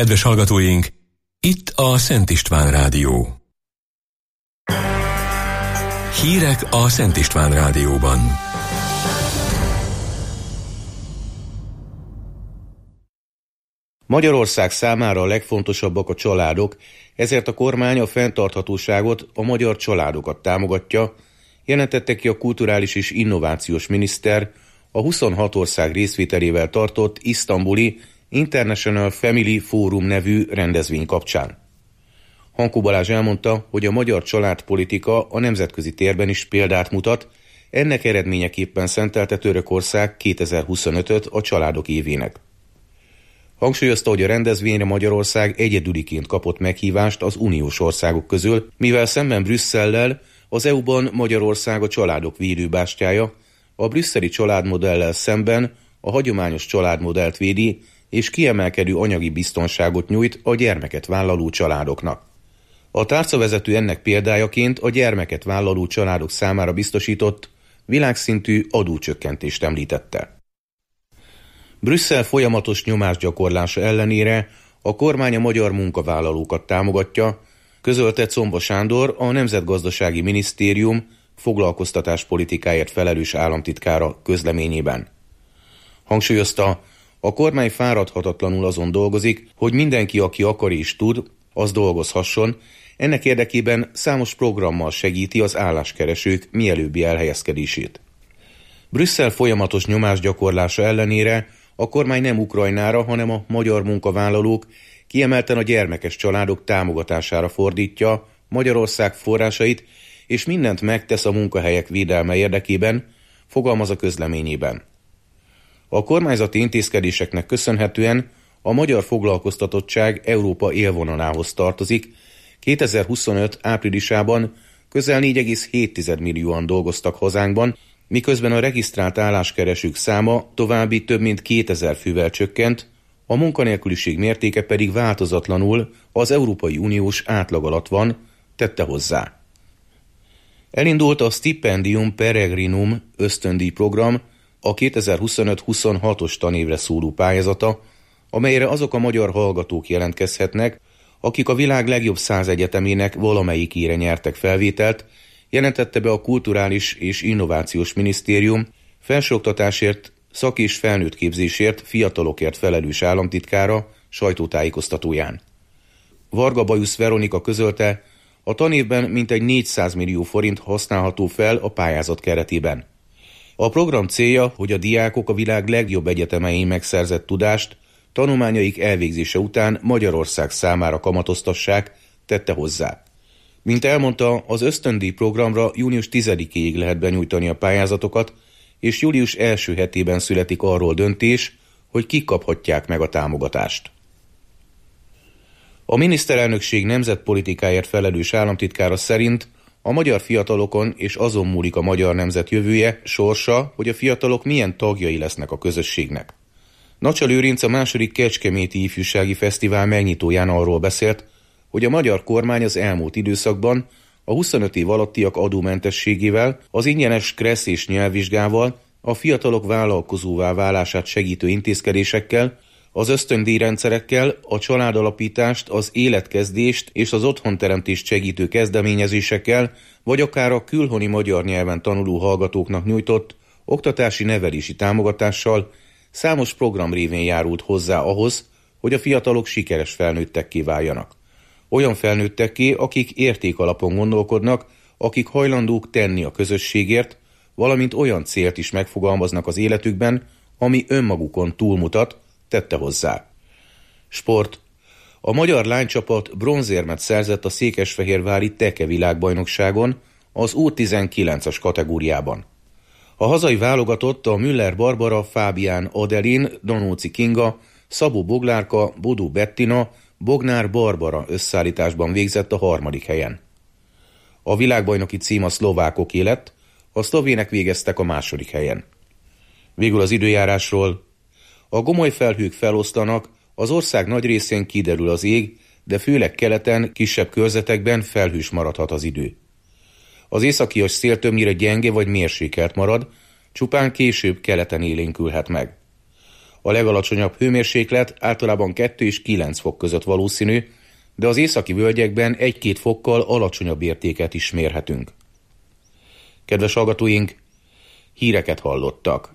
Kedves hallgatóink, itt a Szent István Rádió. Hírek a Szent István Rádióban. Magyarország számára a legfontosabbak a családok, ezért a kormány a fenntarthatóságot, a magyar családokat támogatja, jelentette ki a kulturális és innovációs miniszter a 26 ország részvételével tartott isztambuli International Family Forum nevű rendezvény kapcsán. Hankó Balázs elmondta, hogy a magyar családpolitika a nemzetközi térben is példát mutat, ennek eredményeképpen szentelte Törökország 2025-öt a családok évének. Hangsúlyozta, hogy a rendezvényre Magyarország egyedüliként kapott meghívást az uniós országok közül, mivel szemben Brüsszellel az EU-ban Magyarország a családok védőbástyája, a brüsszeli családmodellel szemben a hagyományos családmodellt védi, és kiemelkedő anyagi biztonságot nyújt a gyermeket vállaló családoknak. A tárcavezető ennek példájaként a gyermeket vállaló családok számára biztosított világszintű adócsökkentést említette. Brüsszel folyamatos nyomásgyakorlása ellenére a kormány a magyar munkavállalókat támogatja, közölte Comba Sándor, a Nemzetgazdasági Minisztérium foglalkoztatáspolitikáért felelős államtitkára közleményében. Hangsúlyozta, a kormány fáradhatatlanul azon dolgozik, hogy mindenki, aki akar és tud, az dolgozhasson, ennek érdekében számos programmal segíti az álláskeresők mielőbbi elhelyezkedését. Brüsszel folyamatos nyomásgyakorlása ellenére a kormány nem Ukrajnára, hanem a magyar munkavállalók, kiemelten a gyermekes családok támogatására fordítja Magyarország forrásait, és mindent megtesz a munkahelyek védelme érdekében, fogalmaz a közleményében. A kormányzati intézkedéseknek köszönhetően a magyar foglalkoztatottság Európa élvonalához tartozik. 2025 áprilisában közel 4,7 millióan dolgoztak hazánkban, miközben a regisztrált álláskeresők száma további több mint 2000 fővel csökkent, a munkanélküliség mértéke pedig változatlanul az Európai Uniós átlag alatt van, tette hozzá. Elindult a Stipendium Peregrinum ösztöndíj program, a 2025-26-os tanévre szóló pályázata, amelyre azok a magyar hallgatók jelentkezhetnek, akik a világ legjobb 100 egyetemének valamelyikére nyertek felvételt, jelentette be a Kulturális és Innovációs Minisztérium felsőoktatásért, szak- és felnőttképzésért, fiatalokért felelős államtitkára sajtótájékoztatóján. Varga Bajusz Veronika közölte, a tanévben mintegy 400 millió forint használható fel a pályázat keretében. A program célja, hogy a diákok a világ legjobb egyetemein megszerzett tudást tanulmányaik elvégzése után Magyarország számára kamatoztassák, tette hozzá. Mint elmondta, az ösztöndíj programra június 10-éig lehet benyújtani a pályázatokat, és július első hetében születik arról döntés, hogy kik kaphatják meg a támogatást. A miniszterelnökség nemzetpolitikáért felelős államtitkára szerint a magyar fiatalokon és azon múlik a magyar nemzet jövője, sorsa, hogy a fiatalok milyen tagjai lesznek a közösségnek. Nacsa Lőrinc a második Kecskeméti Ifjúsági Fesztivál megnyitóján arról beszélt, hogy a magyar kormány az elmúlt időszakban a 25 év alattiak adómentességével, az ingyenes kressz és nyelvvizsgával, a fiatalok vállalkozóvá válását segítő intézkedésekkel, az ösztöndíjrendszerekkel, a családalapítást, az életkezdést és az otthonteremtést segítő kezdeményezésekkel, vagy akár a külhoni magyar nyelven tanuló hallgatóknak nyújtott oktatási nevelési támogatással számos program révén járult hozzá ahhoz, hogy a fiatalok sikeres felnőttekké váljanak. Olyan felnőttekké, akik értékalapon gondolkodnak, akik hajlandók tenni a közösségért, valamint olyan célt is megfogalmaznak az életükben, ami önmagukon túlmutat, tette hozzá. Sport. A magyar lánycsapat bronzérmet szerzett a székesfehérvári teke világbajnokságon az U19-es kategóriában. A hazai válogatott a Müller Barbara, Fábián Adelin, Danóci Kinga, Szabó Boglárka, Bodó Bettina, Bognár Barbara összeállításban végzett a 3. helyen. A világbajnoki cím a szlovákoké lett, a szlovének végeztek a 2. helyen. Végül az időjárásról. A gomoly felhők feloszlanak, az ország nagy részén kiderül az ég, de főleg keleten, kisebb körzetekben felhős maradhat az idő. Az északias szél többnyire gyenge vagy mérsékelt marad, csupán később keleten élénkülhet meg. A legalacsonyabb hőmérséklet általában 2 és 9 fok között valószínű, de az északi völgyekben 1-2 fokkal alacsonyabb értéket is mérhetünk. Kedves hallgatóink, híreket hallottak.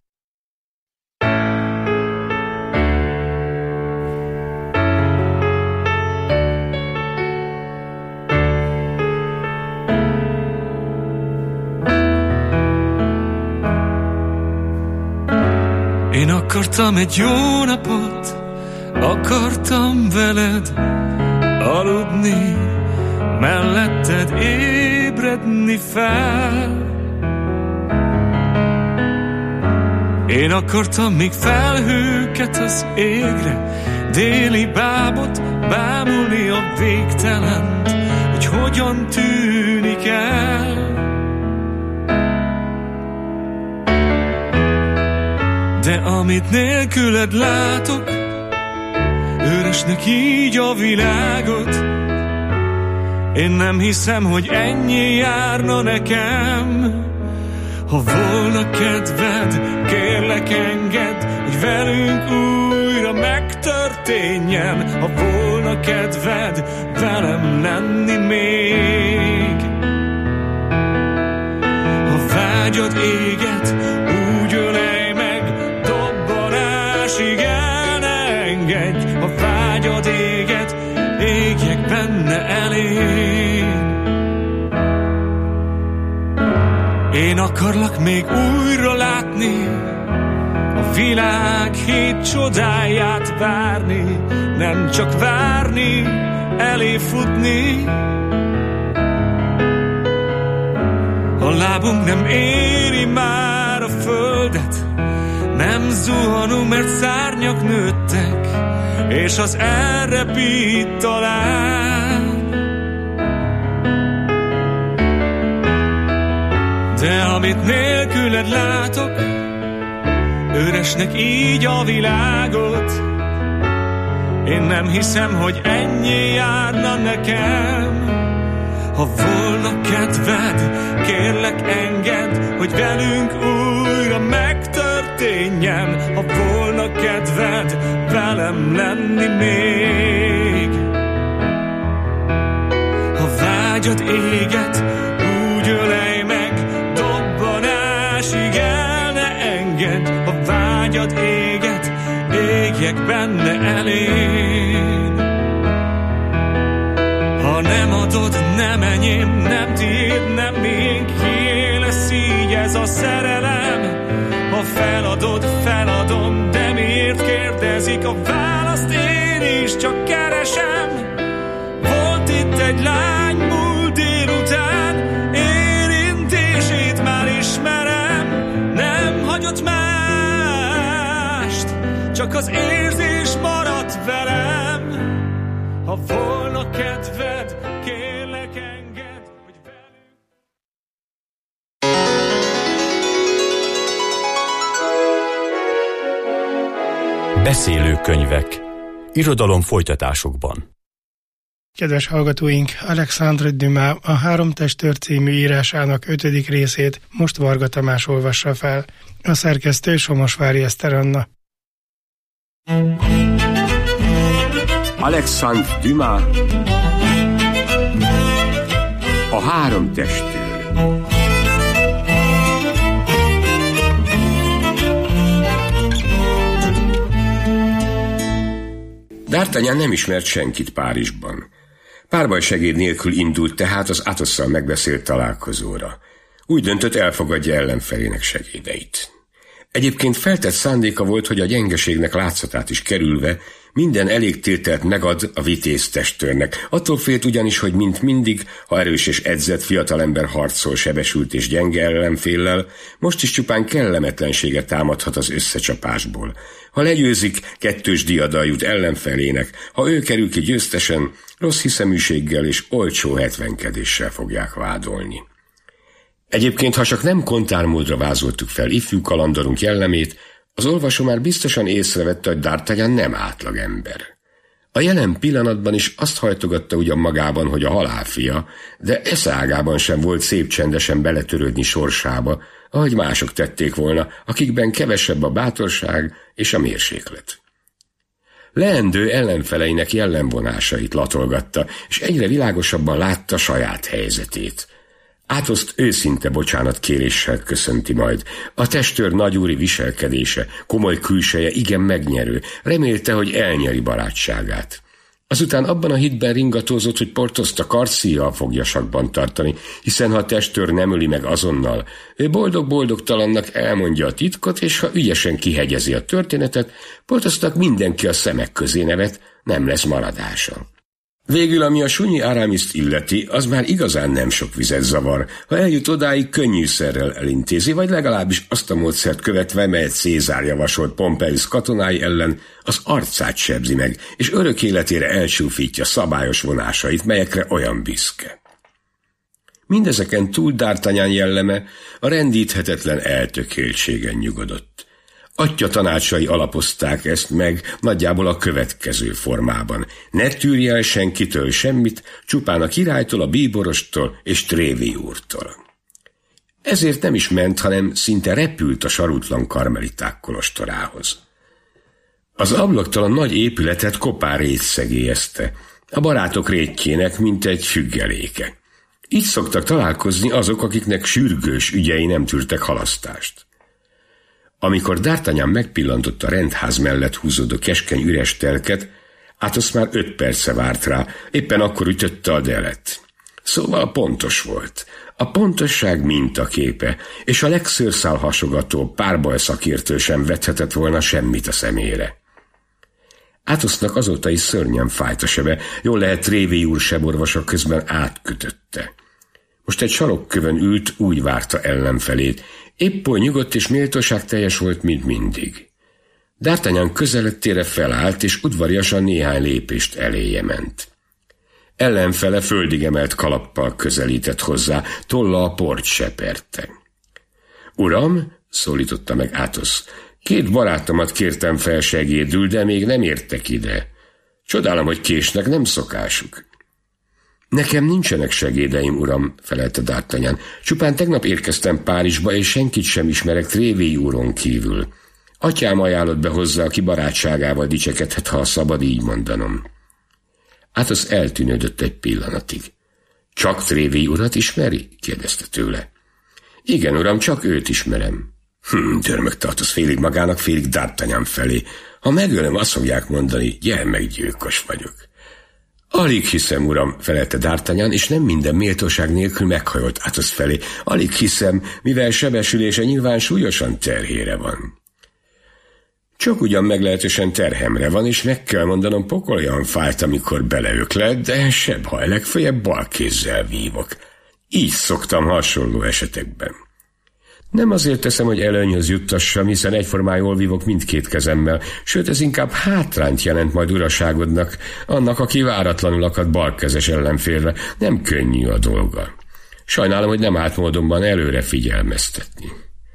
Én akartam egy jó napot, akartam veled aludni, melletted ébredni fel. Én akartam még felhőket az égre, déli bábot bámulni a végtelent, hogy hogyan tűnik el. De amit nélküled látok, üresnek így a világot. Én nem hiszem, hogy ennyi járna nekem. Ha volna kedved, kérlek engedd, hogy velünk újra megtörténjen. Ha volna kedved, velem lenni még. Ha vágyad éget, úgy ölelj meg, dobbanásig el ne engedj. Ha vágyad éget, égjek benne eléd. Én akarlak még újra látni, a világ 7 csodáját várni, nem csak várni, elé futni. A lábunk nem éri már a földet, nem zuhanunk, mert szárnyak nőttek, és az elrepít talán. De amit nélküled látok, üresnek így a világot. Én nem hiszem, hogy ennyi járna nekem. Ha volna kedved, kérlek engedd, hogy velünk újra megtörténjen. Ha volna kedved, velem lenni még. Ha vágyad éget, úgy ölelj meg, dobbanásig el ne engedj. Ha vágyad éget, égjek benne eléd. Ha nem adod, nem enyém, nem tiéd, nem miénk, kié lesz így ez a szerelem. Ha feladod, feladom, de miért kérdezik a választ, én is csak keresem. Volt itt egy lány múlt délután, érintését már ismerem. Nem hagyott mást, csak az érzés maradt velem. Ha volna kedved, kérlek engedd, hogy velünk... Beszélő könyvek. Irodalom folytatásokban. Kedves hallgatóink, Alexandre Dumas a Három testőr című írásának 5. részét most Varga Tamás olvassa fel. A szerkesztő Somosvári Eszter Anna. Alexandre Dumas, a Három testőr. D'Artagnan nem ismert senkit Párizsban. Párbajsegéd nélkül indult tehát az Athosszal megbeszélt találkozóra. Úgy döntött, elfogadja ellenfelének segédeit. Egyébként feltett szándéka volt, hogy a gyengeségnek látszatát is kerülve minden elégtételt megad a vitéz testőrnek. Attól félt ugyanis, hogy mint mindig, ha erős és edzett fiatalember harcol sebesült és gyenge ellenféllel, most is csupán kellemetlenséget támadhat az összecsapásból. Ha legyőzik, 2. diadal jut ellenfelének, ha ő kerül ki győztesen, rossz hiszeműséggel és olcsó hetvenkedéssel fogják vádolni. Egyébként, ha csak nem kontármódra vázoltuk fel ifjú kalandorunk jellemét, az olvasó már biztosan észrevette, hogy D'Artagnan nem átlagember. A jelen pillanatban is azt hajtogatta ugyan magában, hogy a halálfia, de esze ágában sem volt szép csendesen beletörődni sorsába, ahogy mások tették volna, akikben kevesebb a bátorság és a mérséklet. Leendő ellenfeleinek jellemvonásait latolgatta, és egyre világosabban látta saját helyzetét. Átoszt őszinte bocsánatkéréssel köszönti majd. A testőr nagyúri viselkedése, komoly külseje igen megnyerő, remélte, hogy elnyeri barátságát. Azután abban a hitben ringatózott, hogy Portoszt a karszíjjal fogja sakban tartani, hiszen ha a testőr nem öli meg azonnal, ő boldog-boldogtalannak elmondja a titkot, és ha ügyesen kihegyezi a történetet, Portosnak mindenki a szemek közé nevet, nem lesz maradása. Végül, ami a sunyi Aramiszt illeti, az már igazán nem sok vizet zavar, ha eljut odáig könnyűszerrel elintézi, vagy legalábbis azt a módszert követve, melyet Cézár javasolt Pompeius katonái ellen, az arcát sebzi meg, és örök életére elsúfítja szabályos vonásait, melyekre olyan büszke. Mindezeken túl D'Artagnan jelleme a rendíthetetlen eltökéltségen nyugodott. Atya tanácsai alapozták ezt meg nagyjából a következő formában. Ne tűrj el senkitől semmit, csupán a királytól, a bíborostól és Trévi úrtól. Ezért nem is ment, hanem szinte repült a sarutlan karmeliták kolostorához. Az ablaktól a nagy épületet kopár rét szegélyezte, a barátok rétjének, mint egy függeléke. Így szoktak találkozni azok, akiknek sürgős ügyei nem tűrtek halasztást. Amikor D'Artagnan megpillantotta a rendház mellett húzódó keskeny üres telket, Athos már 5 perce várt rá, éppen akkor ütötte a delet. Szóval pontos volt. A pontosság mintaképe, és a legszőrszálhasogató párbaj szakértő sem vethetett volna semmit a szemére. Athosnak azóta is szörnyen fájt a sebe, jól lehet Trévi úr seborvosa közben átkötötte. Most egy sarokkövön ült, úgy várta ellenfelét, épp oly nyugodt és méltóságteljes volt, mint mindig. D'Artagnan közelettére felállt, és udvariasan néhány lépést eléje ment. Ellenfele földig emelt kalappal közelített hozzá, tolla a port seperte. Uram, szólította meg Athos, 2 barátomat kértem fel segédül, de még nem értek ide. Csodálom, hogy késnek, nem szokásuk. Nekem nincsenek segédeim, uram, felelte D'Artagnan. Csupán tegnap érkeztem Párizsba, és senkit sem ismerek Trévi úron kívül. Atyám ajánlott be hozzá, aki barátságával dicsekedhet, ha szabad így mondanom. Athos eltűnődött egy pillanatig. Csak Trévi urat ismeri? kérdezte tőle. Igen, uram, csak őt ismerem. Dörmögte Athos félig magának, félig D'Artagnan felé. Ha megölöm, azt fogják mondani, gyermekgyilkos vagyok. Alig hiszem, uram, felelte D'Artagnan, és nem minden méltóság nélkül meghajolt Athos felé. Alig hiszem, mivel sebesülése nyilván súlyosan terhére van. Csak ugyan meglehetősen terhemre van, és meg kell mondanom, pokolyan fájt, amikor beleöklett, de se baj, legfeljebb bal kézzel vívok. Így szoktam hasonló esetekben. Nem azért teszem, hogy előnyhöz juttassam, hiszen egyformán jól vívok mindkét kezemmel, sőt ez inkább hátrányt jelent majd uraságodnak, annak, aki váratlanul akad balkezes ellenfélre. Nem könnyű a dolga. Sajnálom, hogy nem állt módonban előre figyelmeztetni.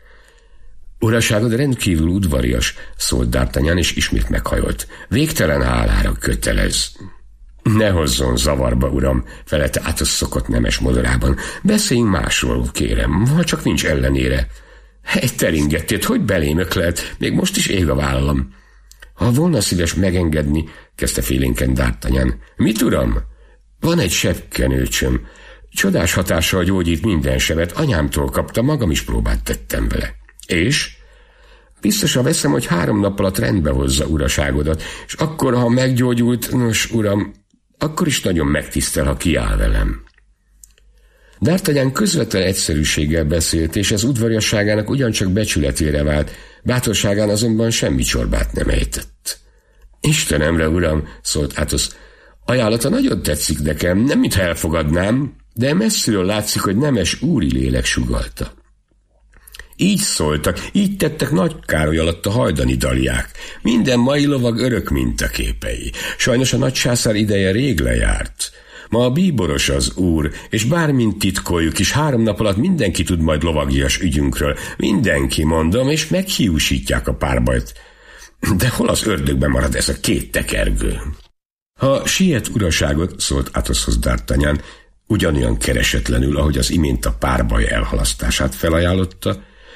Uraságod rendkívül udvarias, szólt D'Artagnan, és ismét meghajolt. Végtelen hálára kötelez. Ne hozzon zavarba, uram, felelte Athos szokott nemes modorában. Beszéljünk másról, kérem, ha csak nincs ellenére. Egy teringettét, hogy belém öklelt, még most is ég a vállam. Ha volna szíves megengedni, kezdte félénken D'Artagnan. Mit, uram? Van egy sebkenőcsöm. Csodás hatással gyógyít minden sebet, anyámtól kapta, magam is próbát tettem vele. És? Biztosan veszem, hogy 3 nap alatt rendbe hozza uraságodat, és akkor, ha meggyógyult, nos, uram, akkor is nagyon megtisztel, ha kiáll velem. D'Artagnan közvetlen egyszerűséggel beszélt, és ez udvariasságának ugyancsak becsületére vált, bátorságán azonban semmi csorbát nem ejtett. Istenemre, uram, szólt Athos, ajánlata nagyon tetszik nekem, nem mintha elfogadnám, de messziről látszik, hogy nemes úri lélek sugallta. Így szóltak, így tettek Nagy Károly alatt a hajdani daliák. Minden mai lovag örök mintaképei. Sajnos a nagycsászár ideje rég lejárt. Ma a bíboros az úr, és bármint titkoljuk is, 3 nap alatt mindenki tud majd lovagias ügyünkről. Mindenki, mondom, és meghiúsítják a párbajt. De hol az ördögben marad ez a 2 tekergő? Ha siet uraságot, szólt Athoshoz D'Artagnan, ugyanolyan keresetlenül, ahogy az imént a párbaj elhalasztását felajánlotta,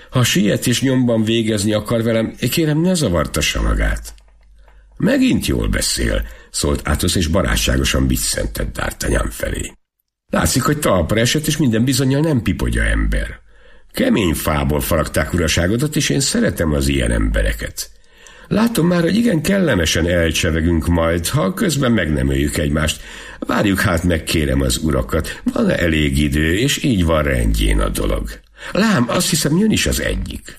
Ha siet és nyomban végezni akar velem, kérem, ne zavartassa magát. Megint jól beszél, szólt Athos, és barátságosan biccentett D'Artagnan felé. Látszik, hogy talpra esett, és minden bizonnyal nem pipogya ember. Kemény fából faragták uraságodat, és én szeretem az ilyen embereket. Látom már, hogy igen kellemesen elcsevegünk majd, ha közben meg nem öljük egymást. Várjuk hát meg, kérem, az urakat, van elég idő, és így van rendjén a dolog. Lám, azt hiszem, jön is az egyik.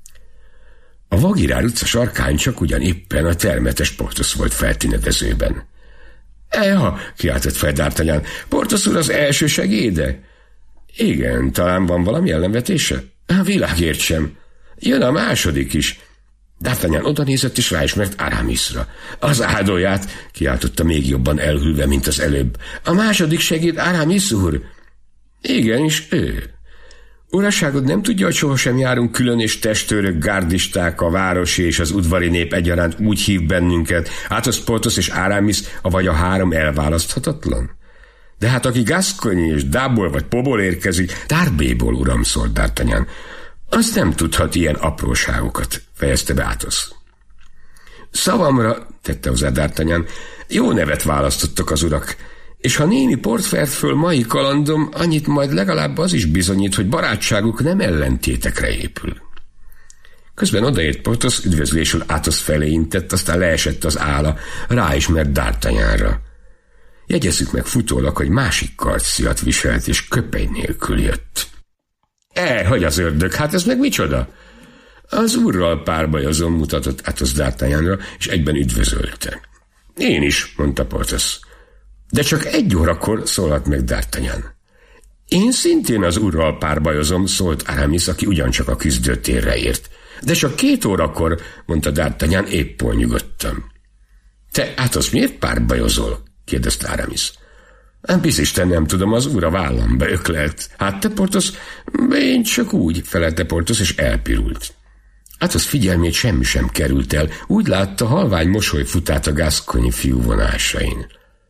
A Vaugirard utca sarkán csak ugyan éppen a termetes Porthos volt feltünedezőben. Eha, kiáltott fel D'Artagnan, Porthos úr az első segéde? Igen, talán van valami ellenvetése? Világért sem. Jön a második is. D'Artagnan odanézett, és ráismert Aramisra. Az áldóját, kiáltotta még jobban elhűlve, mint az előbb. A második segéd Aramis úr? Igenis, ő. Uraságod nem tudja, hogy sohasem járunk külön, és testőrök, gárdisták, a városi és az udvari nép egyaránt úgy hív bennünket, Athos, Porthos és Aramis, avagy a három elválaszthatatlan? De hát aki Gascony és Dából vagy Pobból érkezik, Tarbéból, uram, szólt D'Artagnan, az nem tudhat ilyen apróságokat, fejezte be Athos. Szavamra, tette hozzá D'Artagnan, jó nevet választottak az urak, és ha némi port vert föl mai kalandom, annyit majd legalább az is bizonyít, hogy barátságuk nem ellentétekre épül. Közben odaért Porthos, üdvözlésül Athos felé intett, aztán leesett az álla, ráismert D'Artagnanra. Jegyezzük meg futólag, hogy másik karcszíjat viselt, és köpeny nélkül jött. Hogy az ördög, hát ez meg micsoda? Az úrral párbajozom, mutatott Athos D'Artagnanra, és egyben üdvözölte. Én is, mondta Porthos. De csak 1 órakor szólalt meg D'Artagnan. Én szintén az úrral párbajozom, szólt Aramis, aki ugyancsak a küzdőtérre ért. De csak 2 órakor, mondta D'Artagnan épp nyugodtan. Te, Athos, miért párbajozol? kérdezte Aramis. Bizisten nem tudom, az úr a vállamba öklelt. Hát te, Porthos? Én csak úgy, felelte Porthos, és elpirult. Athos figyelmét semmi sem került el, úgy látta, halvány mosoly fut át a gascony fiú vonásain.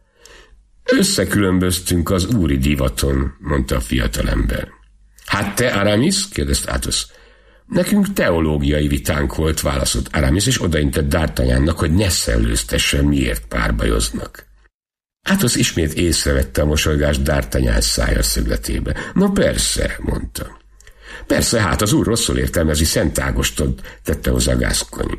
Összekülönböztünk az úri divaton, mondta a fiatalember. Hát te, Aramis? kérdezte Athos. Nekünk teológiai vitánk volt, válaszolt Aramis, és odaintett D'Artagnannak, hogy ne szellőztessen, miért párbajoznak. Athos ismét észrevette a mosolygást D'Artagnan szája szögletébe. No persze, mondta. Persze, hát az úr rosszul értelmezi Szent Ágostot, tette hozzá Gascony.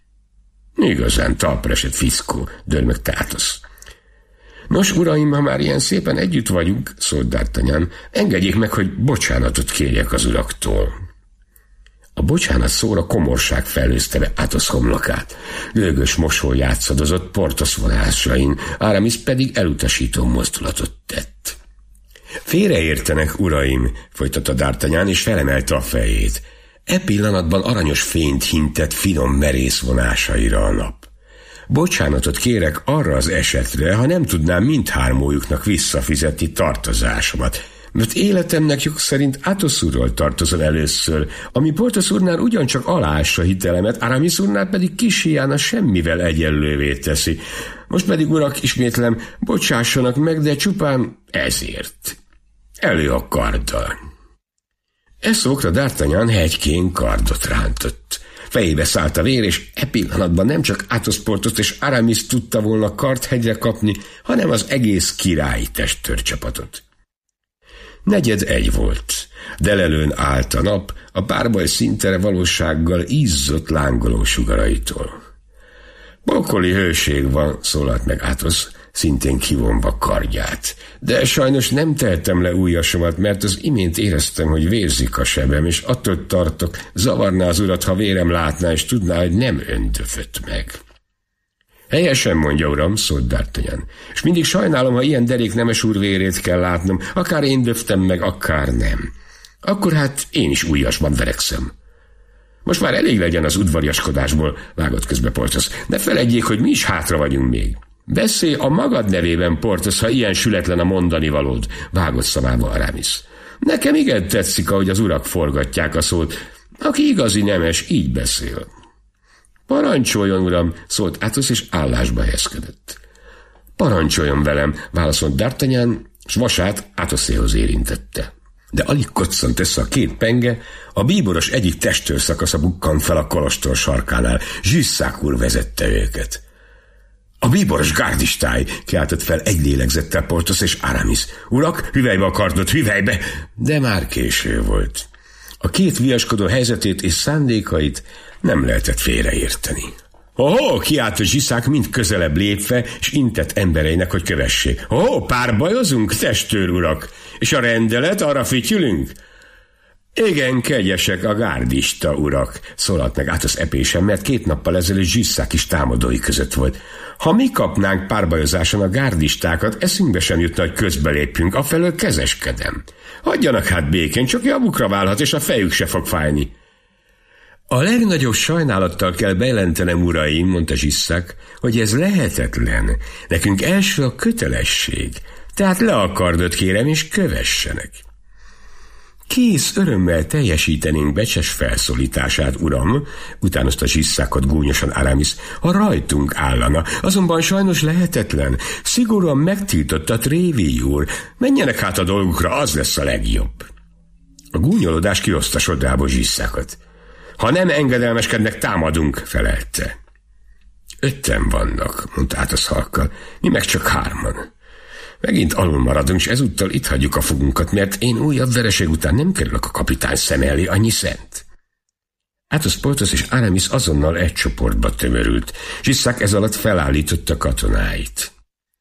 Igazán talpra esett fiszkó, dörmögte Athos. Nos, uraim, ha már ilyen szépen együtt vagyunk, szólt D'Artagnan, engedjék meg, hogy bocsánatot kérjek az uraktól. A bocsánat szóra komorság felőzte be Athos homlokát. Gőgös mosoly játszadozott Porthos vonásain, Aramis pedig elutasító mozdulatot tett. Félreértenek, uraim, folytatta D'Artagnan, és felemelte a fejét. E pillanatban aranyos fényt hintett finom merész vonásaira a nap. Bocsánatot kérek arra az esetre, ha nem tudnám mindhármójuknak visszafizetni tartozásomat, mert életemnek jog szerint Athos úrral tartozom először, ami Porthos úrnál ugyancsak aláássa hitelemet, Aramis úrnál pedig kis hiána semmivel egyenlővé teszi. Most pedig, urak, ismétlem, bocsássanak meg, de csupán ezért. Elő a karddal. E szókra D'Artagnan hegykén kardot rántott. Fejébe szállt a vér, és e pillanatban nem csak Athos, Porthos és Aramis tudta volna kardhegyre kapni, hanem az egész királyi testőrcsapatot. 4:45 volt. Delelőn állt a nap, a párbaj színtere valósággal izzott lángoló sugaraitól. Pokoli hőség van, szólalt meg Athos, szintén kivonva kardját. De sajnos nem tehetem le ujjasomat, mert az imént éreztem, hogy vérzik a sebem, és attól tartok, zavarná az urat, ha vérem látná, és tudná, hogy nem öndöfött meg. Helyesen mondja, uram, szólt D'Artagnan, és mindig sajnálom, ha ilyen derék nemes úr vérét kell látnom, akár én döftem meg, akár nem. Akkor hát én is ujjasban verekszem. Most már elég legyen az udvariaskodásból, vágott közbe Porthos. Ne feledjék, hogy mi is hátra vagyunk még. Beszélj a magad nevében, Porthos, ha ilyen sületlen a mondani valód, vágott szavába Aramis. Nekem igen tetszik, ahogy az urak forgatják a szót. Aki igazi nemes, így beszél. Parancsoljon, uram, szólt Athos, és állásba helyezkedett. Parancsoljon velem, válaszolt D'Artagnan, s vasát Athoséhoz érintette. De alig koccant össze a két penge, a bíboros egyik testőrszakasza bukkant fel a kolostor sarkánál. Zsisszák úr vezette őket. A bíboros gárdistály, kiáltott fel egy lélegzettel Porthos és Aramis. Urak, hüvelybe a kardot, hüvelybe! De már késő volt. A két viaskodó helyzetét és szándékait nem lehetett félreérteni. Ho-ho, kiáltott Zsisszák mind közelebb lépve, és intett embereinek, hogy kövessék. Ho, párbajozunk, testőr urak, és a rendelet, arra fityülünk? Igen, kegyesek a gárdista urak, szólalt meg Athos epésen, mert 2 nappal ezelőtt Zsisszák is támadói között volt. Ha mi kapnánk párbajozáson a gárdistákat, eszünkbe sem jutna, hogy közbelépjünk, afelől kezeskedem. Hagyjanak hát békén, csak javukra válhat, és a fejük se fog fájni. A legnagyobb sajnálattal kell bejelentenem, uraim, mondta Zsisszák, hogy ez lehetetlen. Nekünk első a kötelesség, tehát le a kardot kérem, és kövessenek. Kész örömmel teljesítenénk becses felszólítását, uram, utánozta Zsisszákot gúnyosan Aramis, ha rajtunk állana, azonban sajnos lehetetlen, szigorúan megtiltotta Tréville úr, menjenek hát a dolgukra, az lesz a legjobb. A gúnyolódás kihozta sodrából Zsisszákot. Ha nem engedelmeskednek, támadunk, felelte. 5-en vannak, mondta Athos halkkal, mi meg csak 3-an. Megint alul maradunk, és ezúttal itt hagyjuk a fogunkat, mert én újabb vereség után nem kerülök a kapitány szem elé, annyi szent. Athos, Porthos és Aramis azonnal egy csoportba tömörült. Zsisszák ez alatt felállította katonáit.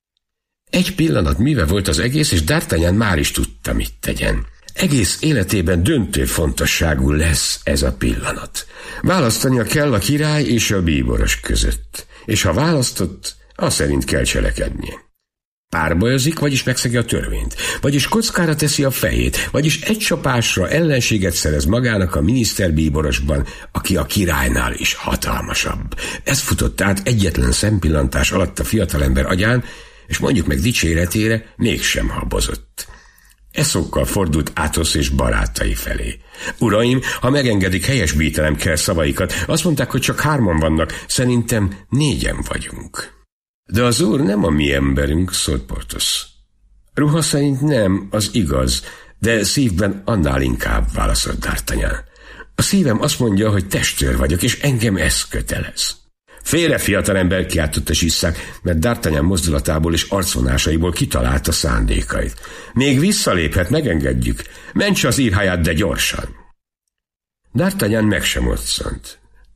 Egy pillanat műve volt az egész, és D'Artagnan már is tudta, mit tegyen. Egész életében döntő fontosságú lesz ez a pillanat. Választania kell a király és a bíboros között, és ha választott, az szerint kell cselekednie. Párbajozik, vagyis megszegi a törvényt, vagyis kockára teszi a fejét, vagyis egy csapásra ellenséget szerez magának a miniszterbíborosban, aki a királynál is hatalmasabb. Ez futott át egyetlen szempillantás alatt a fiatalember agyán, és mondjuk meg dicséretére mégsem habozott. Eszokkal fordult Athos és barátai felé. Uraim, ha megengedik, helyesbítenem kell szavaikat. Azt mondták, hogy csak 3-an vannak, szerintem 4-en vagyunk. De az úr nem a mi emberünk, szólt Porthos. Ruha szerint nem, az igaz, de szívben annál inkább, válaszolt D'Artagnan. A szívem azt mondja, hogy testőr vagyok, és engem ez kötelez. Félre, fiatalember, kiáltotta Zsisszák, mert D'Artagnan mozdulatából és arcvonásaiból kitalálta szándékait. Még visszaléphet, megengedjük. Ments az írháját, de gyorsan. D'Artagnan meg sem moccant.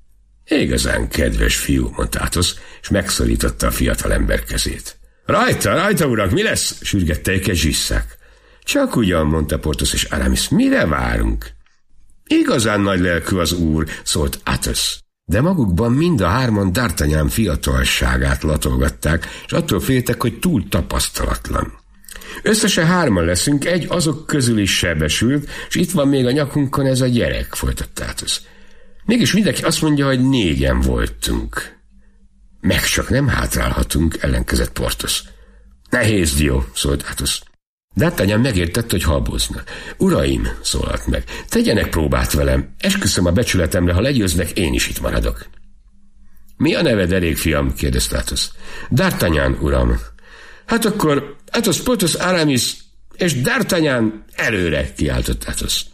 Igazán kedves fiú, mondta Athos, és megszorította a fiatalember kezét. Rajta, urak, mi lesz? Sürgette őket Zsisszák. Csak ugyan, mondta Porthos és Aramis, mire várunk? Igazán nagy lelkű az úr, szólt Athos. De magukban mind a 3-an D'Artagnan fiatalságát latolgatták, és attól féltek, hogy túl tapasztalatlan. Összesen 3-an leszünk, egy azok közül is sebesült, és itt van még a nyakunkon ez a gyerek, folytatta Athos. Mégis mindenki azt mondja, hogy 4-en voltunk. Meg csak nem hátrálhatunk, ellenkezett Porthos. Nehéz dió, szólt Athos. D'Artagnan megértett, hogy habozna. Uraim, szólalt meg, tegyenek próbát velem, esküszöm a becsületemre, ha legyőznek, én is itt maradok. Mi a neved, elég fiam? kérdezte Athos. D'Artagnan, uram. Hát akkor Athos, Porthos, Aramis és D'Artagnan előre, kiáltott Athos.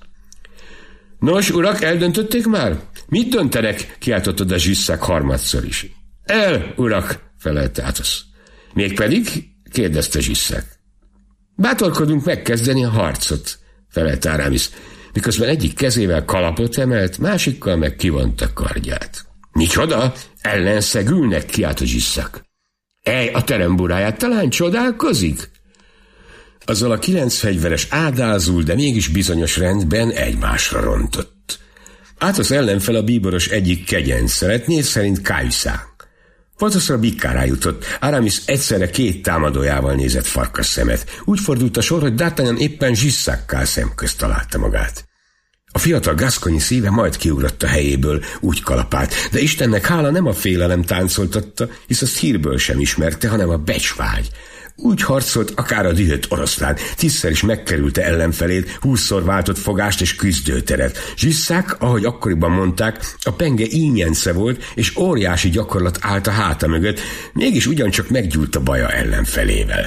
Nos, urak, eldöntötték már? Mit döntenek? Kiáltotta a Zsisszák harmadszor is. El, urak, felelte Athos. Mégpedig? kérdezte Zsisszák. Bátorkodunk megkezdeni a harcot, felelte Aramis, miközben egyik kezével kalapot emelt, másikkal meg kivonta kardját. Micsoda? Ellenszegülnek, kiáltott Zsisszák. A teremburáját talán csodálkozik? Azzal a 9 fegyveres ádázul, de mégis bizonyos rendben egymásra rontott. Athos ellenfel a bíboros egyik kegyencszeret, név szerint Cahusac. Porthosra Bicquart jutott, Aramis egyszerre 2 támadójával nézett farkas szemet. Úgy fordult a sor, hogy D'Artagnan éppen Zsisszákkal szemközt találta magát. A fiatal gascogni szíve majd kiugrott a helyéből, úgy kalapált, de Istennek hála nem a félelem táncoltatta, hisz azt hírből sem ismerte, hanem a becsvágy. Úgy harcolt, akár a dühött oroszlán, 10-szer is megkerülte ellenfelét, 20-szor váltott fogást és küzdőteret. Zsisszák, ahogy akkoriban mondták, a penge ínyence volt, és óriási gyakorlat állt a háta mögött, mégis ugyancsak meggyúlt a baja ellenfelével.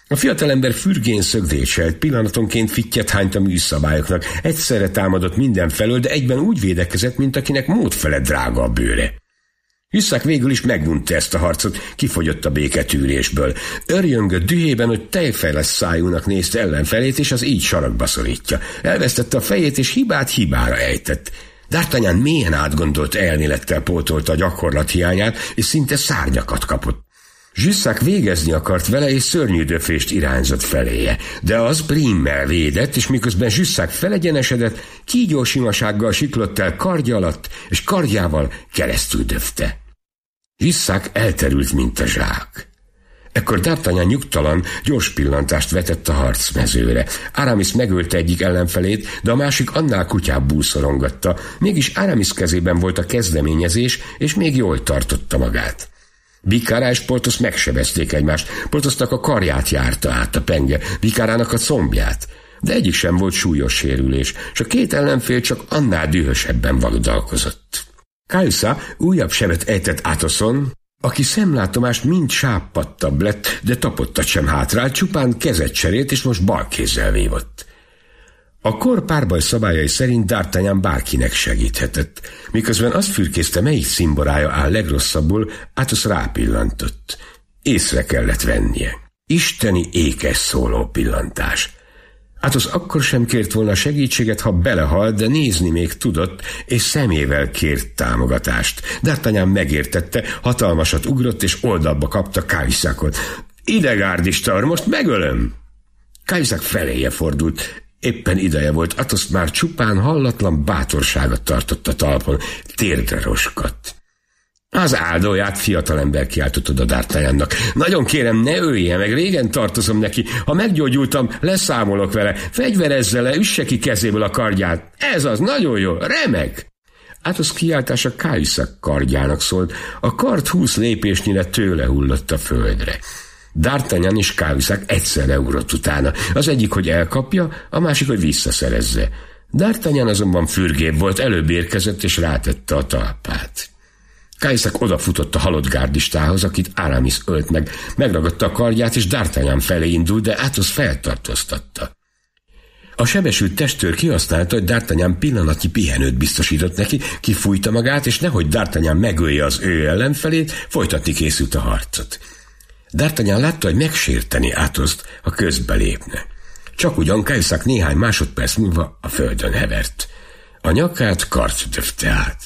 A fiatalember fürgén szögdéselt, pillanatonként fittyet hányt a műszabályoknak, egyszerre támadott mindenfelől, de egyben úgy védekezett, mint akinek módfelett drága a bőre. Jusszák végül is megunta ezt a harcot, kifogyott a béketűrésből. Örjöngött dühében, hogy tejfejles szájúnak nézte ellenfelét, és az így sarokba szorítja. Elvesztette a fejét, és hibát hibára ejtett. D'Artagnan mélyen átgondolt elmélettel pótolta a gyakorlat hiányát, és szinte szárnyakat kapott. Jusszák végezni akart vele, és szörnyűdöfést irányzott feléje, de az prímmel védett, és miközben Jusszák felegyenesedett, kígyó simasággal siklott el kardja alatt, és kardjával keresztül döfte. Jusszák elterült, mint a zsák. Ekkor D'Artagnan nyugtalan, gyors pillantást vetett a harcmezőre. Aramis megölte egyik ellenfelét, de a másik annál kutyábbul szorongatta. Mégis Aramis kezében volt a kezdeményezés, és még jól tartotta magát. Bicara és Porthos megsebezték egymást. Porthosnak a karját járta át a penge, Bicarának a combját. De egyik sem volt súlyos sérülés, és a két ellenfél csak annál dühösebben valudalkozott. Cahusac újabb sebet ejtett Athoson, aki szemlátomást mind sápadtabb lett, de tapottat sem hátrált, csupán kezet cserélt, és most bal kézzel vívott. A kor párbaj szabályai szerint D'Artagnan bárkinek segíthetett. Miközben azt fürkészte, melyik cimborája áll legrosszabbul, Athos rápillantott. Észre kellett vennie. Isteni ékes szóló pillantás. Athos akkor sem kért volna segítséget, ha belehalt, de nézni még tudott, és szemével kért támogatást. D'Artagnan megértette, hatalmasat ugrott, és oldalba kapta Cahusacot. Ide, gárdista, most megölöm! Cahusac feléje fordult. Éppen ideje volt, Athos már csupán hallatlan bátorságot tartott a talpon, térdre roskadt. Az áldóját, fiatalember, kiáltott oda D'Artagnannak. Nagyon kérem, ne ölje meg, régen tartozom neki. Ha meggyógyultam, leszámolok vele. Fegyverezze le, üsse ki kezéből a kardját. Ez az, nagyon jó, remek! Athos kiáltása Cahusac kardjának szólt. A kard 20 lépésnyire tőle hullott a földre. D'Artagnan és Cahusac egyszerre ugrott utána. Az egyik, hogy elkapja, a másik, hogy visszaszerezze. D'Artagnan azonban fürgébb volt, előbb érkezett, és rátette a talpát. Cahusac odafutott a halott gárdistához, akit Aramis ölt meg. Megragadta a kardját, és D'Artagnan felé indult, de Athos feltartóztatta. A sebesült testőr kihasználta, hogy D'Artagnan pillanatnyi pihenőt biztosított neki, kifújta magát, és nehogy D'Artagnan megölje az ő ellenfelét, folytatni készült a harcot. D'Artagnan látta, hogy megsérteni Athoszt, ha közbe lépne. Csak ugyan Cahusac néhány másodperc múlva a földön hevert. A nyakát kard döfte át.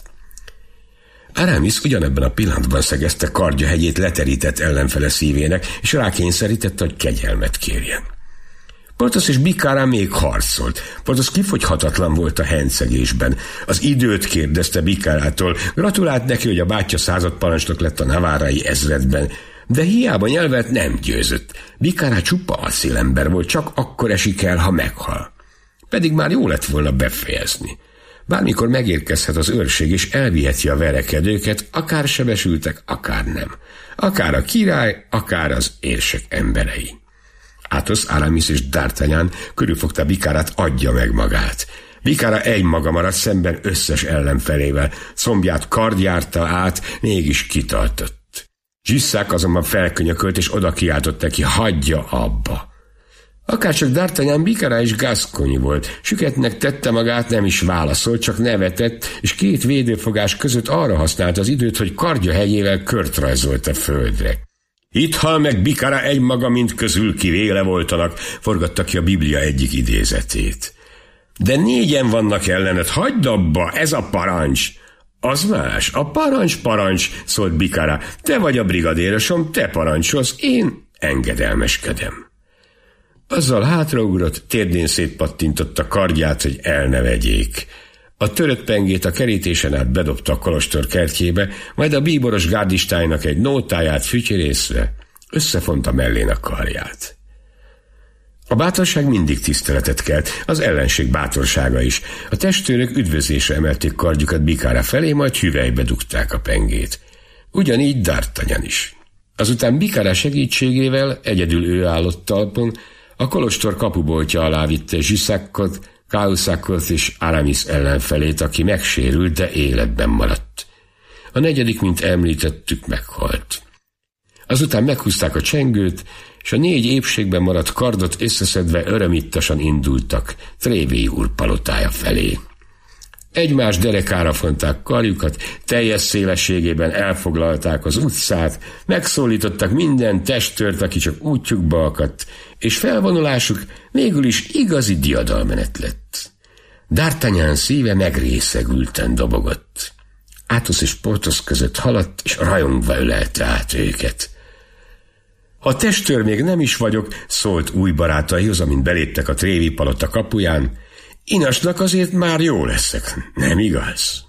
Aramis ugyanebben a pillanatban szegezte kardja hegyét leterített ellenfele szívének, és rákényszerítette, hogy kegyelmet kérjen. Porthos és Bicara még harcolt. Porthos kifogyhatatlan volt a hencegésben. Az időt kérdezte Bicarától, gratulált neki, hogy a bátyja századparancsnok lett a navárai ezredben, de hiába nyelvet nem győzött. Bicara csupa acélember volt, csak akkor esik el, ha meghal. Pedig már jó lett volna befejezni. Bármikor megérkezhet az őrség, és elviheti a verekedőket, akár sebesültek, akár nem. Akár a király, akár az érsek emberei. Athos, Aramis és D'Artagnan körülfogta Bicarát, adja meg magát. Bicara egymaga maradt szemben összes ellenfelével, combját kard járta át, mégis kitartott. Jussák azonban felkönyökölt, és oda kiáltott neki, hagyja abba. Akárcsak D'Artagnan Bicara és Gascony volt, süketnek tette magát, nem is válaszolt, csak nevetett, és két védőfogás között arra használt az időt, hogy kardja hegyével kört rajzolt a földre. Itt hal meg Bicara egymaga, mint közül ki véle voltanak, forgatta ki a Biblia egyik idézetét. De 4-en vannak ellened, hagyd abba, ez a parancs! Az más, a parancs, szólt Bicara. Te vagy a brigadérosom, te parancsolsz, én engedelmeskedem. Azzal hátraugrott, térdén szétpattintotta kardját, hogy el ne vegyék. A törött pengét a kerítésen át bedobta a kolostor kertjébe, majd a bíboros gárdistálynak egy nótáját fütyörészve összefonta mellén a karját. A bátorság mindig tiszteletet kelt, az ellenség bátorsága is. A testőrök üdvözlésre emelték kardjukat Bicara felé, majd hüvelybe dugták a pengét. Ugyanígy D'Artagnan is. Azután Bicara segítségével, egyedül ő állott talpon, a kolostor kapuboltja alá vitte Jussacot, Cahusacot és Aramis ellenfelét, aki megsérült, de életben maradt. A negyedik, mint említettük, meghalt. Azután meghúzták a csengőt, és a 4 épségben maradt kardot összeszedve örömittasan indultak Trévélyi úr palotája felé. Egymás derekára fonták karjukat, teljes szélességében elfoglalták az utcát, megszólítottak minden testtört, aki csak útjukba akadt, és felvonulásuk végül is igazi diadalmenet lett. D'Artagnan szíve megrészegülten dobogott. Athos és Porthos között haladt, és rajongva ölelte át őket. A testtőr még nem is vagyok, szólt új barátaihoz, amint beléptek a Trévi palota kapuján. Inasnak azért már jó leszek, nem igaz?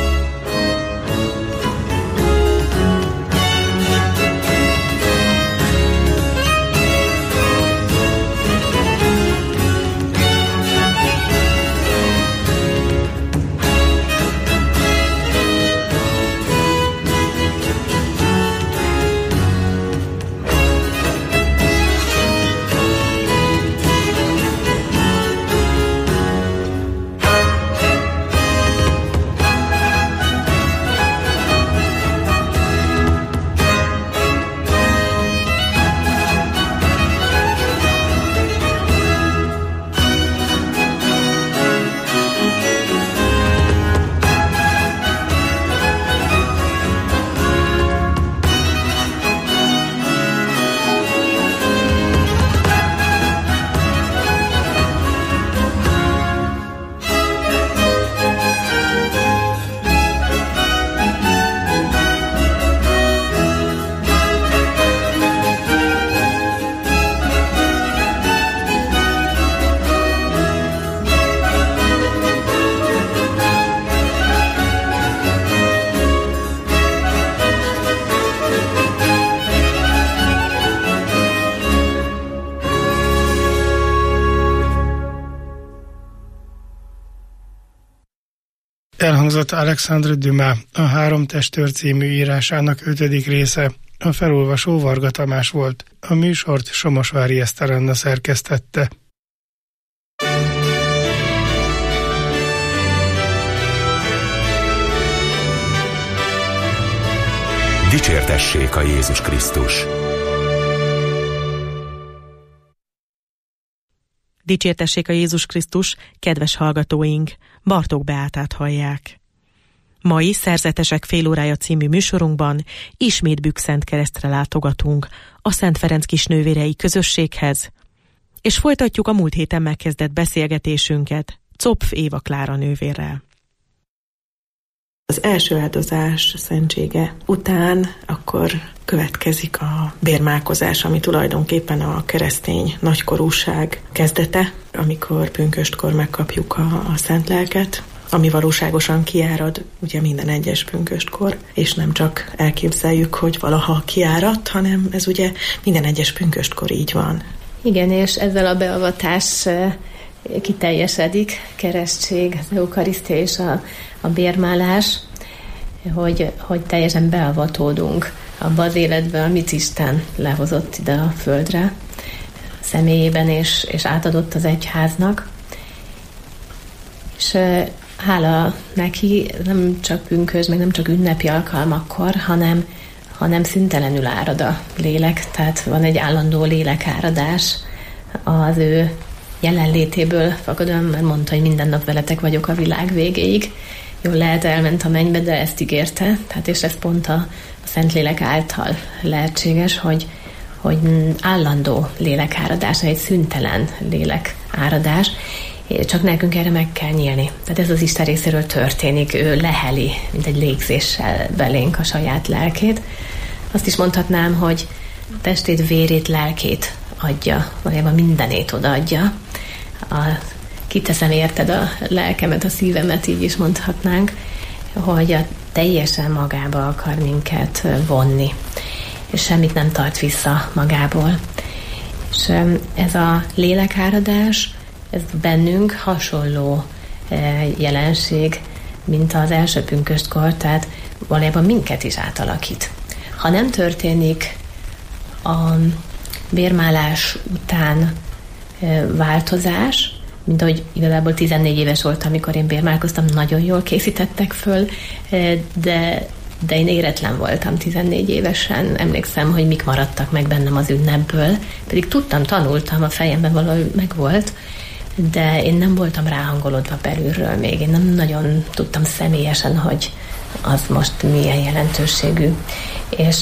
Elhangzott Alexandre Dumas, a 3 testőr című írásának 5. része. A felolvasó Varga Tamás volt. A műsort Somosvári Eszter Anna szerkesztette. Dicsértessék a Jézus Krisztus! Dicsértessék a Jézus Krisztus, kedves hallgatóink! Bartók Beátát hallják. Mai Szerzetesek félórája című műsorunkban ismét Bükkszentkeresztre látogatunk, a Szent Ferenc kisnővérei közösséghez, és folytatjuk a múlt héten megkezdett beszélgetésünket Zopf Éva Klára nővérrel. Az első áldozás szentsége után akkor következik a bérmálkozás, ami tulajdonképpen a keresztény nagykorúság kezdete, amikor pünköstkor megkapjuk a szent lelket, ami valóságosan kiárad ugye minden egyes pünköstkor, és nem csak elképzeljük, hogy valaha kiáradt, hanem ez ugye minden egyes pünköstkor így van. Igen, és ezzel a beavatás kiteljesedik, keresztség, az eukarisztia és a bérmálás, hogy teljesen beavatódunk abba az életbe, amit Isten lehozott ide a földre személyében, és átadott az egyháznak. És hála neki nem csak pünkösd, meg nem csak ünnepi alkalmakkor, hanem szüntelenül árad a lélek, tehát van egy állandó lélekáradás az ő jelenlétéből fakadóan, mert mondta, hogy minden nap veletek vagyok a világ végéig. Jól lehet, elment a mennybe, de ezt ígérte, tehát és ez pont a Szentlélek által lehetséges, hogy állandó lélekáradás, egy szüntelen lélekáradás, csak nekünk erre meg kell nyílni. Tehát ez az Isten részéről történik, ő leheli, mint egy légzéssel belénk a saját lelkét. Azt is mondhatnám, hogy testét, vérét, lelkét adja, valójában mindenét odaadja. Kiteszem érted a lelkemet, a szívemet, így is mondhatnánk, hogy teljesen magába akar minket vonni, és semmit nem tart vissza magából. És ez a lélekáradás, ez bennünk hasonló jelenség, mint az első pünköstkor, tehát valójában minket is átalakít. Ha nem történik a bérmálás után változás, mint ahogy igazából 14 éves voltam, amikor én bérmálkoztam, nagyon jól készítettek föl, de én éretlen voltam 14 évesen, emlékszem, hogy mik maradtak meg bennem az ünnepből, pedig tanultam, a fejemben valahogy megvolt, de én nem voltam ráhangolódva belülről még, én nem nagyon tudtam személyesen, hogy az most milyen jelentőségű. És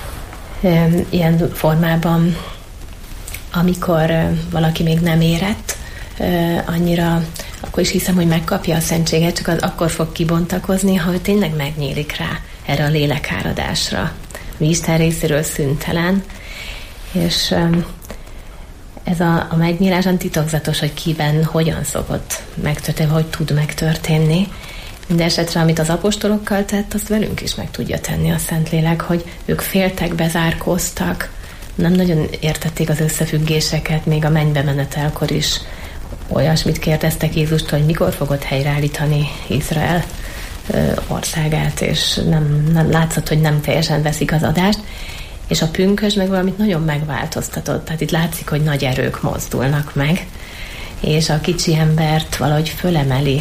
ilyen formában, amikor valaki még nem érett annyira, akkor is hiszem, hogy megkapja a szentséget, csak az akkor fog kibontakozni, ha tényleg megnyílik rá erre a lélekáradásra, ami Isten részéről szüntelen, és ez a megnyíláson titokzatos, hogy kiben hogyan szokott megtörténni, hogy tud megtörténni. Mindenesetre, amit az apostolokkal tett, azt velünk is meg tudja tenni a Szentlélek, hogy ők féltek, bezárkóztak, nem nagyon értették az összefüggéseket, még a mennybe menetelkor is olyasmit kérdeztek Jézustól, hogy mikor fogod helyreállítani Izrael országát, és nem látszott, hogy nem teljesen veszik az adást, és a pünkösd meg valamit nagyon megváltoztatott. Tehát itt látszik, hogy nagy erők mozdulnak meg, és a kicsi embert valahogy fölemeli,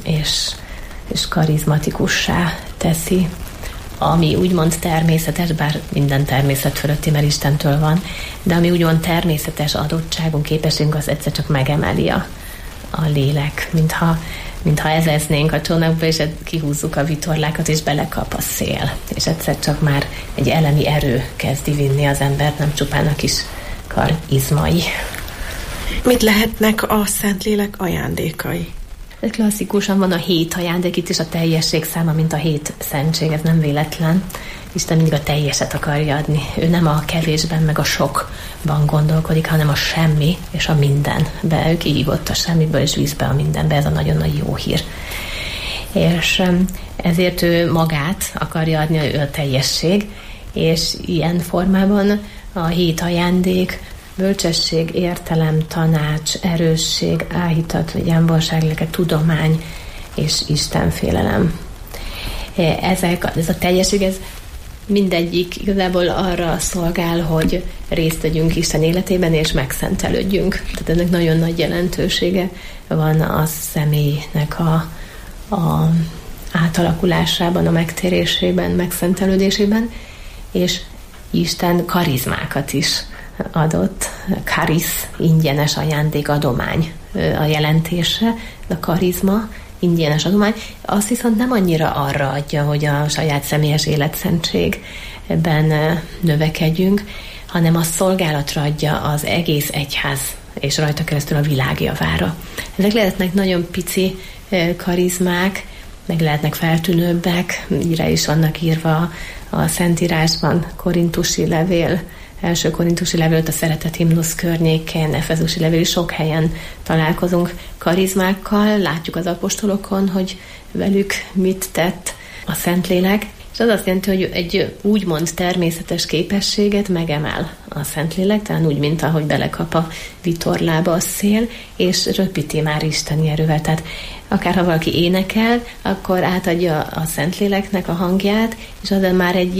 és karizmatikussá teszi, ami úgymond természetes, bár minden természet fölötti, mert Istentől van, de ami úgymond természetes adottságunk, képességünk, az egyszer csak megemeli a lélek, mintha ezeznénk a csónakba, és kihúzzuk a vitorlákat, és belekap a szél. És egyszer csak már egy elemi erő kezdi vinni az embert, nem csupán a kis karizmai. Mit lehetnek a Szentlélek ajándékai? Klasszikusan van a 7 ajándék, itt is a teljesség száma, mint a 7 szentség, ez nem véletlen. Isten mindig a teljeset akarja adni. Ő nem a kevésben, meg a sokban gondolkodik, hanem a semmi és a mindenbe. Ő kihívott a semmiből és vízbe a mindenbe, ez a nagyon nagy jó hír. És ezért ő magát akarja adni, ő a teljesség, és ilyen formában a 7 ajándék: bölcsesség, értelem, tanács, erősség, áhítat, vagy jámborság, lelke, tudomány és Istenfélelem. Ez a teljesség, ez mindegyik igazából arra szolgál, hogy részt vegyünk Isten életében, és megszentelődjünk. Tehát ennek nagyon nagy jelentősége van a személynek a átalakulásában, a megtérésében, megszentelődésében, és Isten karizmákat is adott. Karisz, ingyenes ajándék, adomány a jelentése, a karizma, ingyenes adomány. Azt viszont nem annyira arra adja, hogy a saját személyes életszentségben növekedjünk, hanem a szolgálatra adja az egész egyház, és rajta keresztül a világ javára. Ezek lehetnek nagyon pici karizmák, meg lehetnek feltűnőbbek, ire is vannak írva a Szentírásban, korintusi levél, első korintusi levél, a szeretet himnusz környékén, efezusi levél, sok helyen találkozunk karizmákkal, látjuk az apostolokon, hogy velük mit tett a Szentlélek, és az azt jelenti, hogy egy úgymond természetes képességet megemel a Szentlélek, talán úgy, mint ahogy belekap a vitorlába a szél, és röpíti már isteni erővel. Tehát akár ha valaki énekel, akkor átadja a Szentléleknek a hangját, és az már egy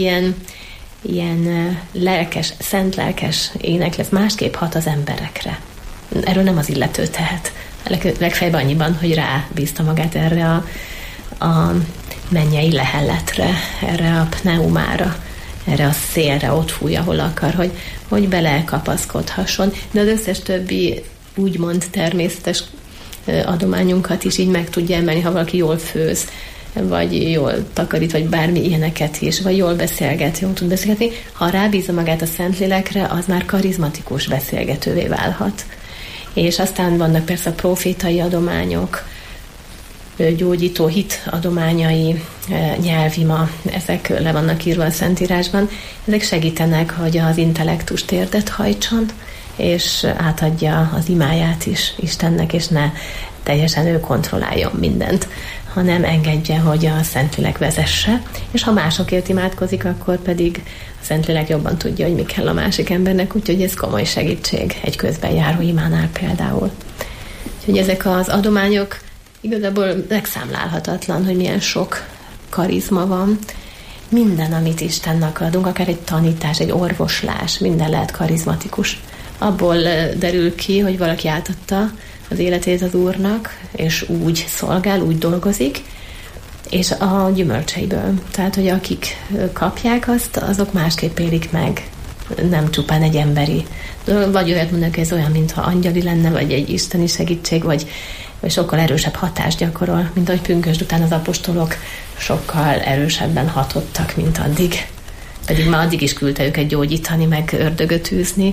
ilyen lelkes, szent lelkes ének lesz, másképp hat az emberekre. Erről nem az illető tehet. Legfeljebb annyiban, hogy rábízta magát erre a mennyei lehelletre, erre a pneumára, erre a szélre, ott fúj, ahol akar, hogy belekapaszkodhasson. De az összes többi úgymond természetes adományunkat is így meg tudja emelni, ha valaki jól főz, vagy jól takarít, vagy bármi ilyeneket is, vagy jól beszélget, jól tud beszélgetni. Ha rábízza magát a Szentlélekre, az már karizmatikus beszélgetővé válhat. És aztán vannak persze a profétai adományok, gyógyító hit adományai, nyelvima, ezek le vannak írva a Szentírásban. Ezek segítenek, hogy az intellektus térdet hajtson, és átadja az imáját is Istennek, és ne teljesen ő kontrolláljon mindent, hanem engedje, hogy a Szentlélek vezesse, és ha másokért imádkozik, akkor pedig a Szentlélek jobban tudja, hogy mi kell a másik embernek, úgyhogy ez komoly segítség egy közben járó imánál például. Úgyhogy ezek az adományok igazából megszámlálhatatlan, hogy milyen sok karizma van. Minden, amit Istennek adunk, akár egy tanítás, egy orvoslás, minden lehet karizmatikus. Abból derül ki, hogy valaki átadta az életét az Úrnak, és úgy szolgál, úgy dolgozik, és a gyümölcseiből. Tehát, hogy akik kapják azt, azok másképp élik meg. Nem csupán egy emberi. Vagy olyat mondanak, ez olyan, mintha angyali lenne, vagy egy isteni segítség, vagy sokkal erősebb hatást gyakorol, mint ahogy pünkösd után az apostolok sokkal erősebben hatottak, mint addig. Pedig már addig is küldte őket gyógyítani, meg ördögöt űzni,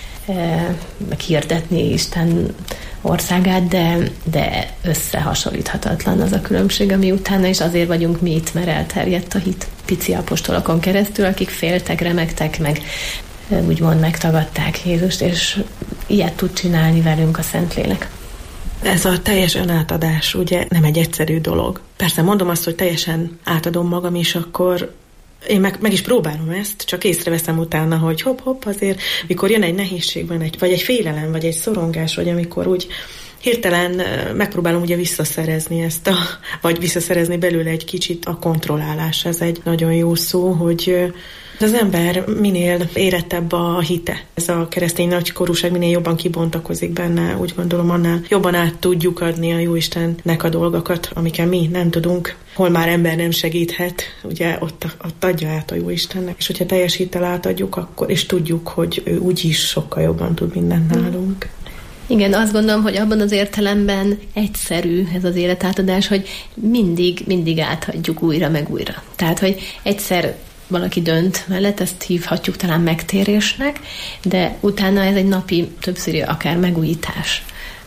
meg hirdetni Isten országát, de összehasonlíthatatlan az a különbség, ami utána is azért vagyunk mi itt, mert elterjedt a hit pici apostolokon keresztül, akik féltek, remegtek, meg úgymond megtagadták Jézust, és ilyet tud csinálni velünk a Szentlélek. Ez a teljes önátadás ugye nem egy egyszerű dolog. Persze mondom azt, hogy teljesen átadom magam, és akkor én meg is próbálom ezt, csak észreveszem utána, hogy hopp, azért mikor jön egy nehézségben, vagy egy félelem, vagy egy szorongás, vagy amikor úgy hirtelen megpróbálom ugye visszaszerezni vagy visszaszerezni belőle egy kicsit a kontrollálás. Ez egy nagyon jó szó, hogy az ember minél érettebb a hite. Ez a keresztény nagykorúság minél jobban kibontakozik benne, úgy gondolom, annál jobban át tudjuk adni a Jóistennek a dolgokat, amikkel mi nem tudunk, hol már ember nem segíthet, ugye ott adja át a Jóistennek. És hogyha teljes hittel átadjuk, akkor és tudjuk, hogy ő úgyis sokkal jobban tud mindent nálunk. Igen, azt gondolom, hogy abban az értelemben egyszerű ez az életátadás, hogy mindig átadjuk újra meg újra. Tehát, hogy egyszer valaki dönt mellett, ezt hívhatjuk talán megtérésnek, de utána ez egy napi, többször akár megújítás.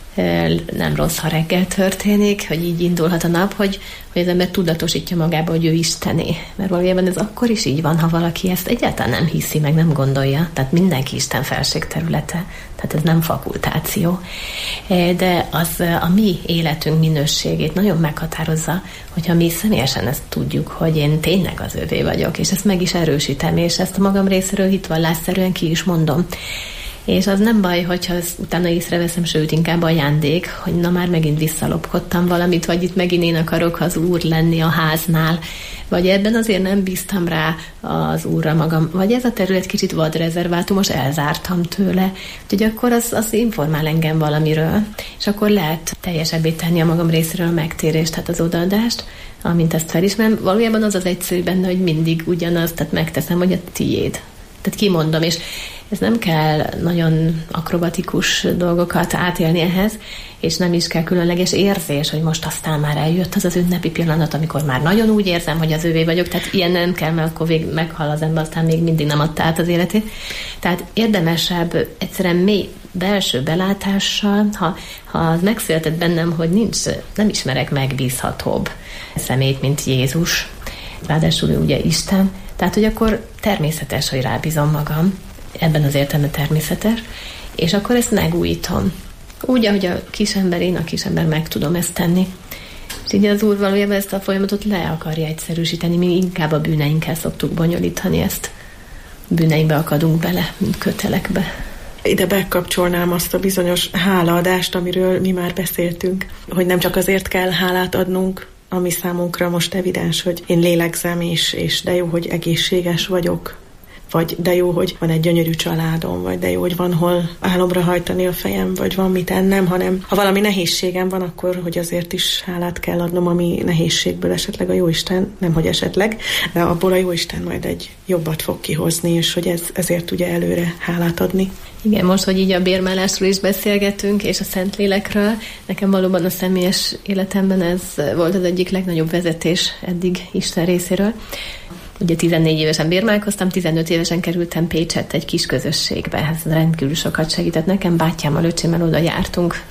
Nem rossz, ha reggel történik, hogy így indulhat a nap, hogy az ember tudatosítja magába, hogy ő Istené. Mert valójában ez akkor is így van, ha valaki ezt egyáltalán nem hiszi, meg nem gondolja. Tehát mindenki Isten felség területe. Tehát ez nem fakultáció. De az a mi életünk minőségét nagyon meghatározza, hogyha mi személyesen ezt tudjuk, hogy én tényleg az övé vagyok, és ezt meg is erősítem, és ezt a magam részéről hitvallásszerűen ki is mondom. És az nem baj, hogyha ezt utána észreveszem, sőt, inkább ajándék, hogy na már megint visszalopkodtam valamit, vagy itt megint én akarok az úr lenni a háznál, vagy ebben azért nem bíztam rá az úrra magam, vagy ez a terület kicsit vadrezervátumos, elzártam tőle. Úgyhogy akkor az informál engem valamiről, és akkor lehet teljesebbé tenni a magam részéről a megtérést, tehát az odaadást, amint ezt felismerem. Valójában az egyszerű benne, hogy mindig ugyanaz, tehát megteszem, hogy a tiéd. Tehát kimondom, és ez nem kell nagyon akrobatikus dolgokat átélni ehhez, és nem is kell különleges érzés, hogy most aztán már eljött az ünnepi pillanat, amikor már nagyon úgy érzem, hogy az övé vagyok, tehát ilyen nem kell, mert akkor meghal az ember, aztán még mindig nem adta át az életét. Tehát érdemesebb egyszerűen mély belső belátással, ha az megszületett bennem, hogy nem ismerek megbízhatóbb személyt, mint Jézus, ráadásul ugye Isten, tehát hogy akkor természetes, hogy rábízom magam, ebben az értelemben természetes, és akkor ezt megújítom. Úgy, ahogy a kisember meg tudom ezt tenni. És így az Úr valójában ezt a folyamatot le akarja egyszerűsíteni, mi inkább a bűneinkkel szoktuk bonyolítani ezt. Bűneinkbe akadunk bele, mint kötelekbe. Ide bekapcsolnám azt a bizonyos hálaadást, amiről mi már beszéltünk, hogy nem csak azért kell hálát adnunk, ami számunkra most evidens, hogy én lélegzem, és de jó, hogy egészséges vagyok, vagy de jó, hogy van egy gyönyörű családom, vagy de jó, hogy van hol álomra hajtani a fejem, vagy van mit ennem, hanem ha valami nehézségem van, akkor hogy azért is hálát kell adnom, ami nehézségből esetleg a Jóisten, nem hogy esetleg, de abból a Jóisten majd egy jobbat fog kihozni, és hogy ezért ugye előre hálát adni. Igen, most, hogy így a bérmálásról is beszélgetünk, és a Szentlélekről, nekem valóban a személyes életemben ez volt az egyik legnagyobb vezetés eddig Isten részéről. Ugye 14 évesen bérmálkoztam, 15 évesen kerültem Pécsett egy kis közösségbe. Ez rendkívül sokat segített nekem, bátyámmal, öcsémmel oda jártunk.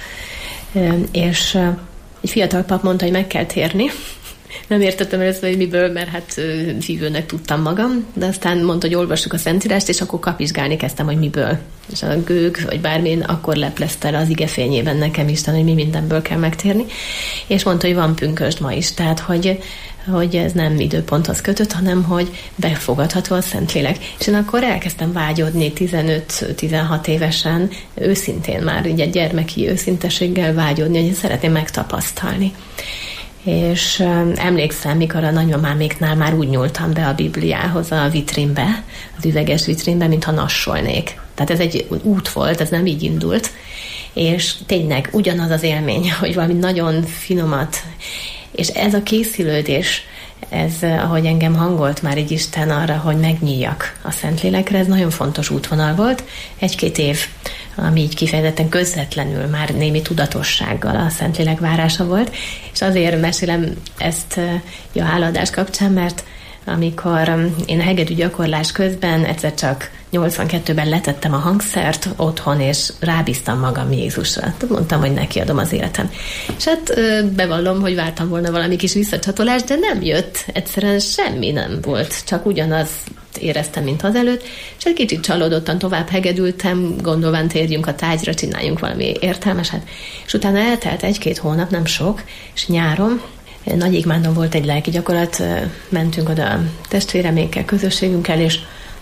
És egy fiatal pap mondta, hogy meg kell térni. Nem értettem először, hogy miből, mert hát hívőnek tudtam magam, de aztán mondta, hogy olvassuk a Szentírást, és akkor kapizsgálni kezdtem, hogy miből. És a gőg, vagy bármilyen, akkor leplezte az igefényében nekem Isten, hogy mi mindenből kell megtérni. És mondta, hogy van pünkösd ma is, tehát hogy ez nem időponthoz kötött, hanem hogy befogadható a Szentlélek. És én akkor elkezdtem vágyodni 15-16 évesen, őszintén már, így egy gyermeki őszinteséggel vágyodni, hogy én szeretném megtapasztalni. És emlékszem, mikor a nagymamáméknál már úgy nyúltam be a Bibliához a vitrínbe, az üveges vitrínbe, mintha nassolnék. Tehát ez egy út volt, ez nem így indult, és tényleg ugyanaz az élmény, hogy valami nagyon finomat, És ez a készülődés, ez, ahogy engem hangolt már így Isten arra, hogy megnyíljak a Szentlélekre, ez nagyon fontos útvonal volt. 1-2 év, ami így kifejezetten közvetlenül már némi tudatossággal a Szentlélek várása volt, és azért mesélem ezt a hálaadás kapcsán, mert amikor én a hegedű gyakorlás közben egyszer csak 82-ben letettem a hangszert otthon, és rábíztam magam Jézusra. Mondtam, hogy neki adom az életem. És hát bevallom, hogy vártam volna valami kis visszacsatolást, de nem jött. Egyszerűen semmi nem volt. Csak ugyanaz éreztem, mint azelőtt, és egy kicsit csalódottan tovább hegedültem, gondolván térjünk a tárgyra, csináljunk valami értelmeset. És utána eltelt 1-2 hónap, nem sok, és nyáron Nagyigmándon volt egy lelki gyakorlat, mentünk oda testvéremékkel, közösségünkkel, és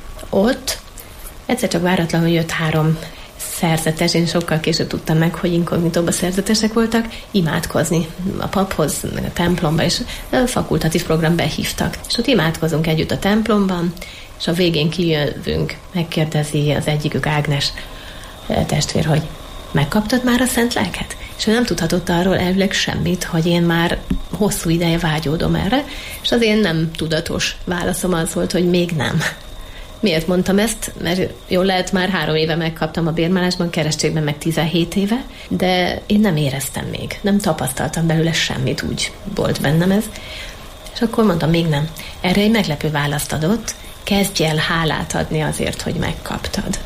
ott egyszer csak váratlanul jött 3 szerzetes, én sokkal később tudtam meg, hogy inkognitóban szerzetesek voltak, imádkozni a paphoz, a templomba, és a fakultatív programba behívtak. És ott imádkozunk együtt a templomban, és a végén kijövünk, megkérdezi az egyikük, Ágnes testvér, hogy megkaptad már a szent lelket? És ő nem tudhatott arról elvileg semmit, hogy én már hosszú ideje vágyódom erre, és az én nem tudatos válaszom az volt, hogy még nem. Miért mondtam ezt? Mert jól lehet, már 3 éve megkaptam a bérmálásban, keresztségben meg 17 éve, de én nem éreztem még, nem tapasztaltam belőle semmit, úgy volt bennem ez. És akkor mondtam, még nem. Erre egy meglepő választ adott, kezdj el hálát adni azért, hogy megkaptad.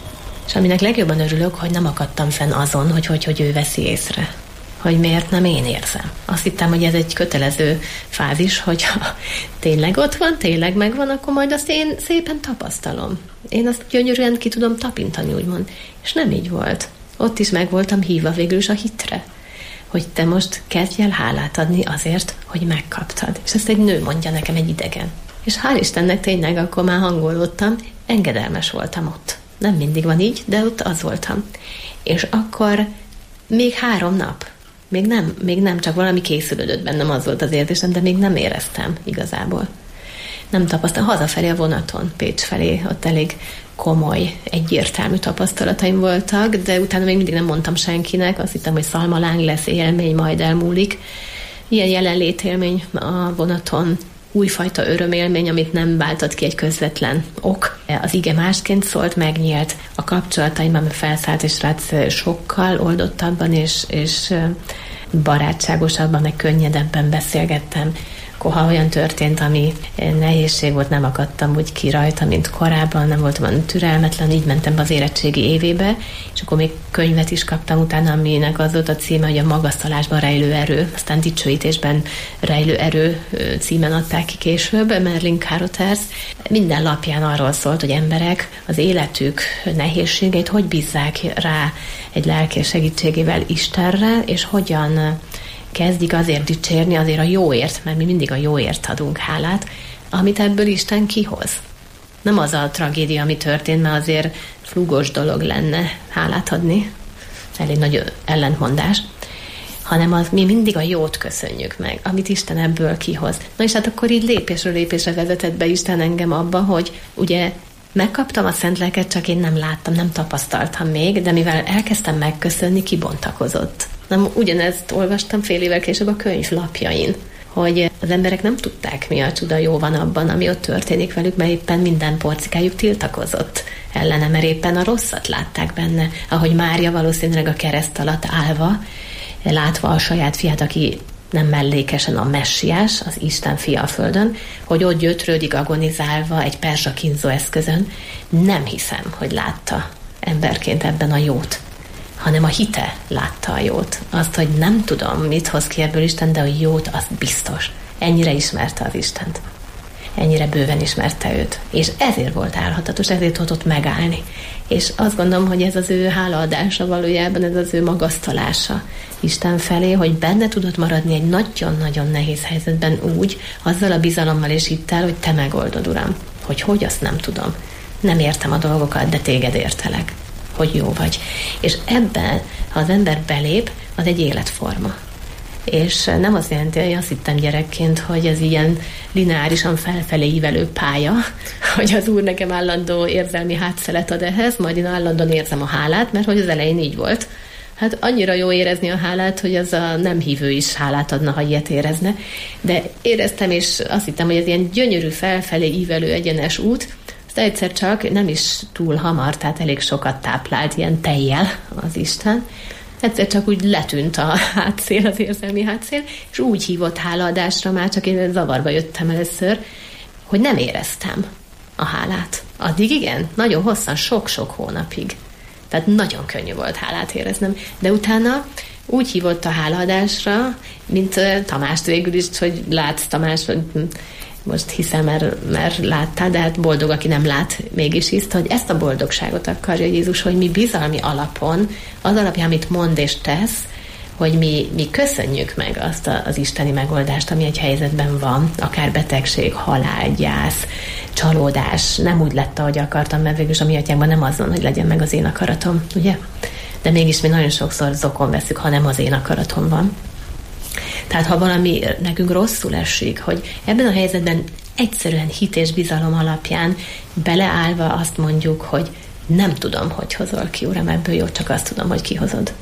És aminek legjobban örülök, hogy nem akadtam fenn azon, hogy ő veszi észre. Hogy miért nem én érzem. Azt hittem, hogy ez egy kötelező fázis, hogyha tényleg ott van, tényleg megvan, akkor majd azt én szépen tapasztalom. Én azt gyönyörűen ki tudom tapintani, úgymond. És nem így volt. Ott is meg voltam hívva végül is a hitre. Hogy te most kezdj el hálát adni azért, hogy megkaptad. És ezt egy nő mondja nekem, egy idegen. És hál' Istennek tényleg akkor már hangolódtam, engedelmes voltam ott. Nem mindig van így, de ott az voltam. És akkor még 3 nap, még nem, csak valami készülődött bennem, az volt az érzésem, de még nem éreztem igazából. Nem tapasztaltam. Hazafelé a vonaton, Pécs felé, ott elég komoly, egyértelmű tapasztalataim voltak, de utána még mindig nem mondtam senkinek, azt hittem, hogy szalmaláng lesz, élmény, majd elmúlik. Ilyen jelenlétélmény a vonaton, újfajta örömélmény, amit nem váltott ki egy közvetlen ok. Az ige másként szólt, megnyílt. A kapcsolataimban felszállt, és rác sokkal oldottabban, és barátságosabban, meg könnyedebben beszélgettem. Akkor ha olyan történt, ami nehézség volt, nem akadtam úgy ki rajta, mint korábban, nem voltam olyan türelmetlen, így mentem be az érettségi évébe, és akkor még könyvet is kaptam utána, aminek az volt a címe, hogy a magasztalásban rejlő erő, aztán dicsőítésben rejlő erő címen adták ki később, Merlin Carothers. Minden lapján arról szólt, hogy emberek az életük nehézségeit hogy bízzák rá egy lelki segítségével Istenre, és hogyan kezdik azért dicsérni, azért a jóért, mert mi mindig a jóért adunk hálát, amit ebből Isten kihoz. Nem az a tragédia, ami történt, mert azért flugos dolog lenne hálát adni, elég nagy ellentmondás, hanem az, mi mindig a jót köszönjük meg, amit Isten ebből kihoz. Na és hát akkor így lépésről lépésre vezetett be Isten engem abba, hogy ugye megkaptam a szent lelket, csak én nem láttam, nem tapasztaltam még, de mivel elkezdtem megköszönni, kibontakozott. Nem, ugyanezt olvastam fél évvel később a könyv lapjain, hogy az emberek nem tudták, mi a csuda jó van abban, ami ott történik velük, mert éppen minden porcikájuk tiltakozott ellene, mert éppen a rosszat látták benne, ahogy Mária valószínűleg a kereszt alatt állva, látva a saját fiát, aki nem mellékesen a messiás, az Isten fia a földön, hogy ott gyötrődik agonizálva egy perzsa kínzó eszközön, nem hiszem, hogy látta emberként ebben a jót, hanem a hite látta a jót. Azt, hogy nem tudom, mit hoz ki ebből Isten, de a jót, az biztos. Ennyire ismerte az Istent. Ennyire bőven ismerte őt. És ezért volt állhatatos, ezért tudott megállni. És azt gondolom, hogy ez az ő hálaadása valójában, ez az ő magasztalása Isten felé, hogy benne tudott maradni egy nagyon-nagyon nehéz helyzetben úgy, azzal a bizalommal és hittel, hogy te megoldod, Uram. Hogy azt nem tudom. Nem értem a dolgokat, de téged értelek. Hogy jó vagy. És ebben, ha az ember belép, az egy életforma. És nem azt jelenti, hogy azt hittem gyerekként, hogy ez ilyen lineárisan felfelé ívelő pálya, hogy az Úr nekem állandó érzelmi hátszelet ad ehhez, majd én állandóan érzem a hálát, mert hogy az elején így volt, Hát annyira jó érezni a hálát, hogy az a nem hívő is hálát adna, ha ilyet érezne. De éreztem, és azt hittem, hogy ez ilyen gyönyörű felfelé ívelő egyenes út, azt egyszer csak nem is túl hamar, tehát elég sokat táplált ilyen tejjel az Isten. Egyszer csak úgy letűnt a hátszél, az érzelmi hátszél, és úgy hívott hálaadásra, már csak én zavarba jöttem először, hogy nem éreztem a hálát. Addig igen, nagyon hosszan, sok-sok hónapig. Tehát nagyon könnyű volt hálát éreznem. De utána úgy hívott a hálaadásra, mint Tamást végül is, hogy látsz, Tamás, hogy most hiszem, mert láttál, de hát boldog, aki nem lát, mégis hisz, hogy ezt a boldogságot akarja Jézus, hogy mi bizalmi alapon, az alapján, amit mond és tesz, hogy mi köszönjük meg azt az isteni megoldást, ami egy helyzetben van, akár betegség, halál, gyász, csalódás, nem úgy lett, ahogy akartam, mert végülis a mi atyánkban nem az van, hogy legyen meg az én akaratom, ugye? De mégis mi nagyon sokszor zokon veszük, ha nem az én akaratom van. Tehát ha valami nekünk rosszul esik, hogy ebben a helyzetben egyszerűen hit és bizalom alapján beleállva azt mondjuk, hogy nem tudom, hogy hozol ki, Uram, ebből jó, csak azt tudom, hogy kihozod.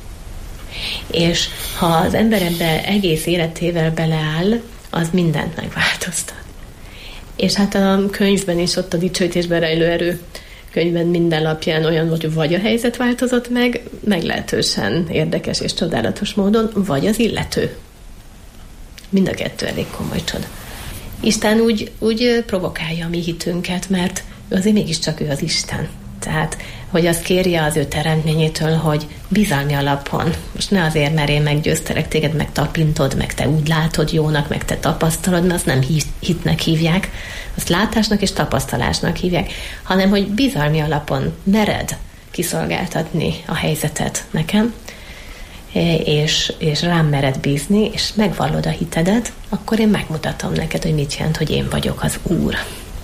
És ha az ember ebbe egész életével beleáll, az mindent megváltoztat. És hát a könyvben is ott a dicsőítésben rejlő erő könyvben minden lapján olyan volt, hogy vagy a helyzet változott meg meglehetősen érdekes és csodálatos módon, vagy az illető. Mind a kettő elég komoly csoda. Isten úgy provokálja a mi hitünket, mert azért mégiscsak ő az Isten. Tehát, hogy azt kérje az ő teremtményétől, hogy bizalmi alapon, most ne azért, mert én meggyőztelek téged, meg tapintod, meg te úgy látod jónak, meg te tapasztalod, mert azt nem hitnek hívják, azt látásnak és tapasztalásnak hívják, hanem, hogy bizalmi alapon mered kiszolgáltatni a helyzetet nekem, és rám mered bízni, és megvallod a hitedet, akkor én megmutatom neked, hogy mit jelent, hogy én vagyok az Úr.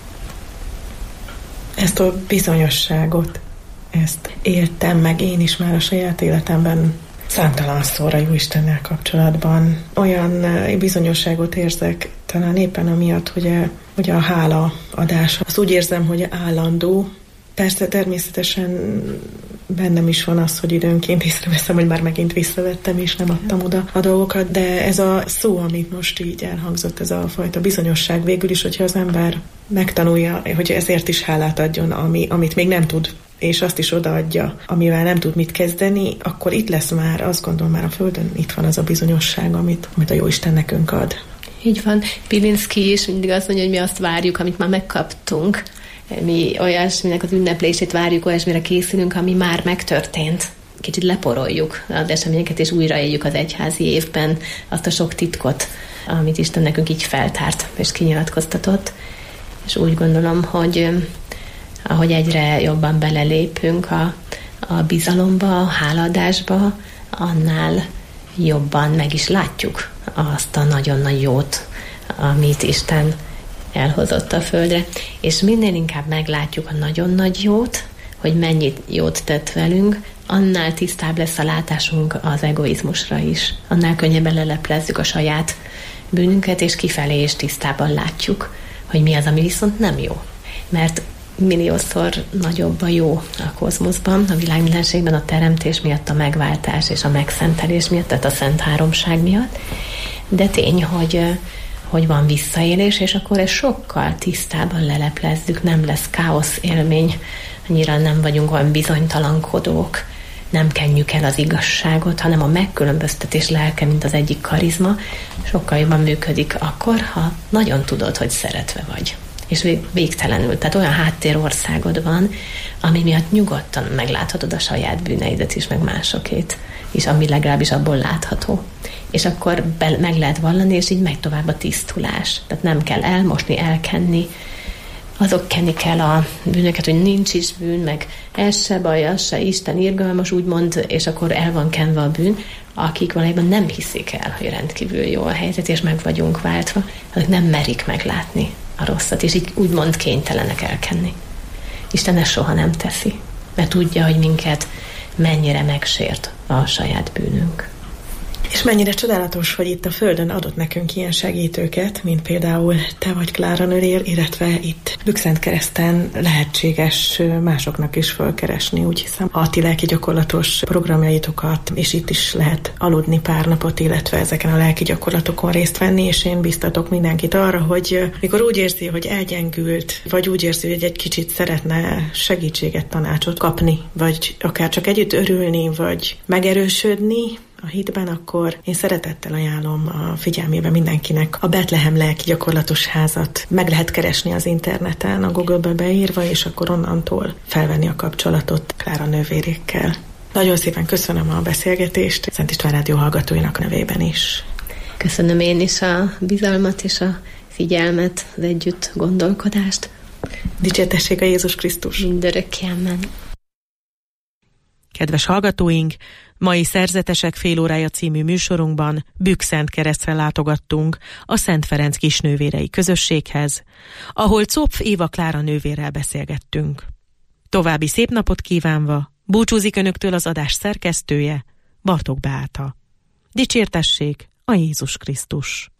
Ezt a bizonyosságot, ezt éltem meg én is már a saját életemben számtalanszor a Jóistennel kapcsolatban. Olyan bizonyosságot érzek, talán éppen amiatt, hogy a hálaadás. Azt úgy érzem, hogy állandó. Persze természetesen bennem is van az, hogy időnként észreveszem, hogy már megint visszavettem, és nem adtam oda a dolgokat, de ez a szó, amit most így elhangzott, ez a fajta bizonyosság végül is, hogyha az ember megtanulja, hogy ezért is hálát adjon, amit még nem tud, és azt is odaadja, amivel nem tud mit kezdeni, akkor itt lesz már, azt gondolom már a Földön, itt van az a bizonyosság, amit a Jóisten nekünk ad. Így van. Pilinszky is mindig azt mondja, hogy mi azt várjuk, amit már megkaptunk. Mi olyasminek az ünneplését várjuk, olyasmire készülünk, ami már megtörtént. Kicsit leporoljuk az eseményeket, és újraéljük az egyházi évben azt a sok titkot, amit Isten nekünk így feltárt és kinyilatkoztatott. És úgy gondolom, hogy ahogy egyre jobban belelépünk a bizalomba, a hálaadásba, annál jobban meg is látjuk azt a nagyon nagy jót, amit Isten elhozott a földre, és minél inkább meglátjuk a nagyon nagy jót, hogy mennyit jót tett velünk, annál tisztább lesz a látásunk az egoizmusra is. Annál könnyebben leleplezzük a saját bűnünket, és kifelé is tisztában látjuk, hogy mi az, ami viszont nem jó. Mert milliószor nagyobb a jó a kozmoszban, a világmindenségben, a teremtés miatt, a megváltás és a megszentelés miatt, tehát a Szent Háromság miatt. De tény, hogy van visszaélés, és akkor ezt sokkal tisztában leleplezzük, nem lesz káosz élmény, annyira nem vagyunk olyan bizonytalankodók, nem kenjük el az igazságot, hanem a megkülönböztetés lelke, mint az egyik karizma, sokkal jobban működik akkor, ha nagyon tudod, hogy szeretve vagy. És végtelenül, tehát olyan háttérországod van, ami miatt nyugodtan megláthatod a saját bűneidet is, meg másokét is, ami legalábbis abból látható. És akkor meg lehet vallani, és így megy tovább a tisztulás. Tehát nem kell elmosni, elkenni. Azok kennik el a bűnöket, hogy nincs is bűn, meg ez se baj, az se, Isten irgalmas, úgymond, és akkor el van kenve a bűn, akik valójában nem hiszik el, hogy rendkívül jó a helyzet, és meg vagyunk váltva, azok nem merik meglátni a rosszat, és így úgymond kénytelenek elkenni. Isten ezt soha nem teszi, mert tudja, hogy minket mennyire megsért a saját bűnünk. És mennyire csodálatos, hogy itt a Földön adott nekünk ilyen segítőket, mint például te vagy, Klára Nővér, illetve itt Bükszentkereszten lehetséges másoknak is fölkeresni, úgy hiszem, a ti lelki gyakorlatos programjaitokat, és itt is lehet aludni pár napot, illetve ezeken a lelki gyakorlatokon részt venni, és én biztatok mindenkit arra, hogy mikor úgy érzi, hogy elgyengült, vagy úgy érzi, hogy egy kicsit szeretne segítséget, tanácsot kapni, vagy akár csak együtt örülni, vagy megerősödni a hitben, akkor én szeretettel ajánlom a figyelmébe mindenkinek a Betlehem lelki gyakorlatos házat. Meg lehet keresni az interneten, a Google-be beírva, és akkor onnantól felvenni a kapcsolatot Klára Nővérékkel. Nagyon szépen köszönöm a beszélgetést, Szent István Rádió hallgatóinak nevében is. Köszönöm én is a bizalmat és a figyelmet, az együtt gondolkodást. Dicsértessék a Jézus Krisztus! Mindörökké, amen. Kedves hallgatóink, mai Szerzetesek félórája című műsorunkban Bükszentkeresztre látogattunk a Szent Ferenc Kisnővérei Közösséghez, ahol Zopf Éva Klára nővérrel beszélgettünk. További szép napot kívánva búcsúzik önöktől az adás szerkesztője, Bartók Beáta. Dicsértessék a Jézus Krisztus!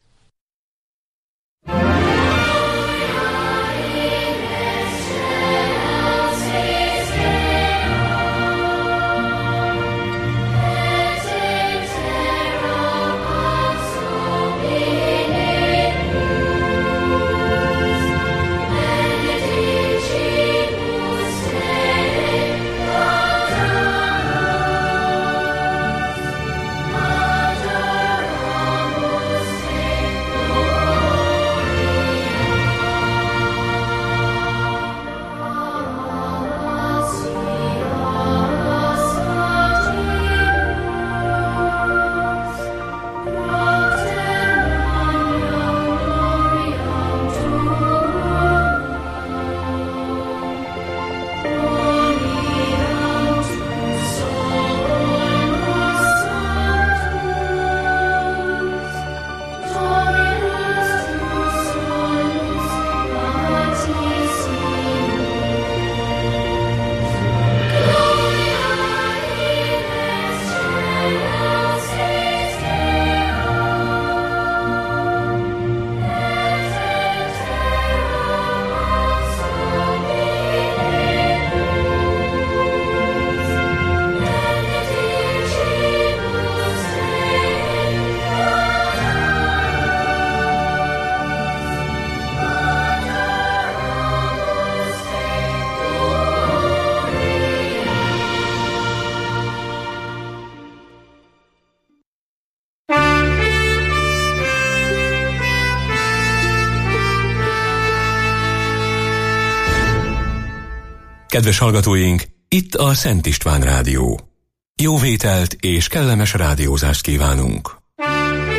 Kedves hallgatóink, itt a Szent István Rádió. Jó vételt és kellemes rádiózást kívánunk!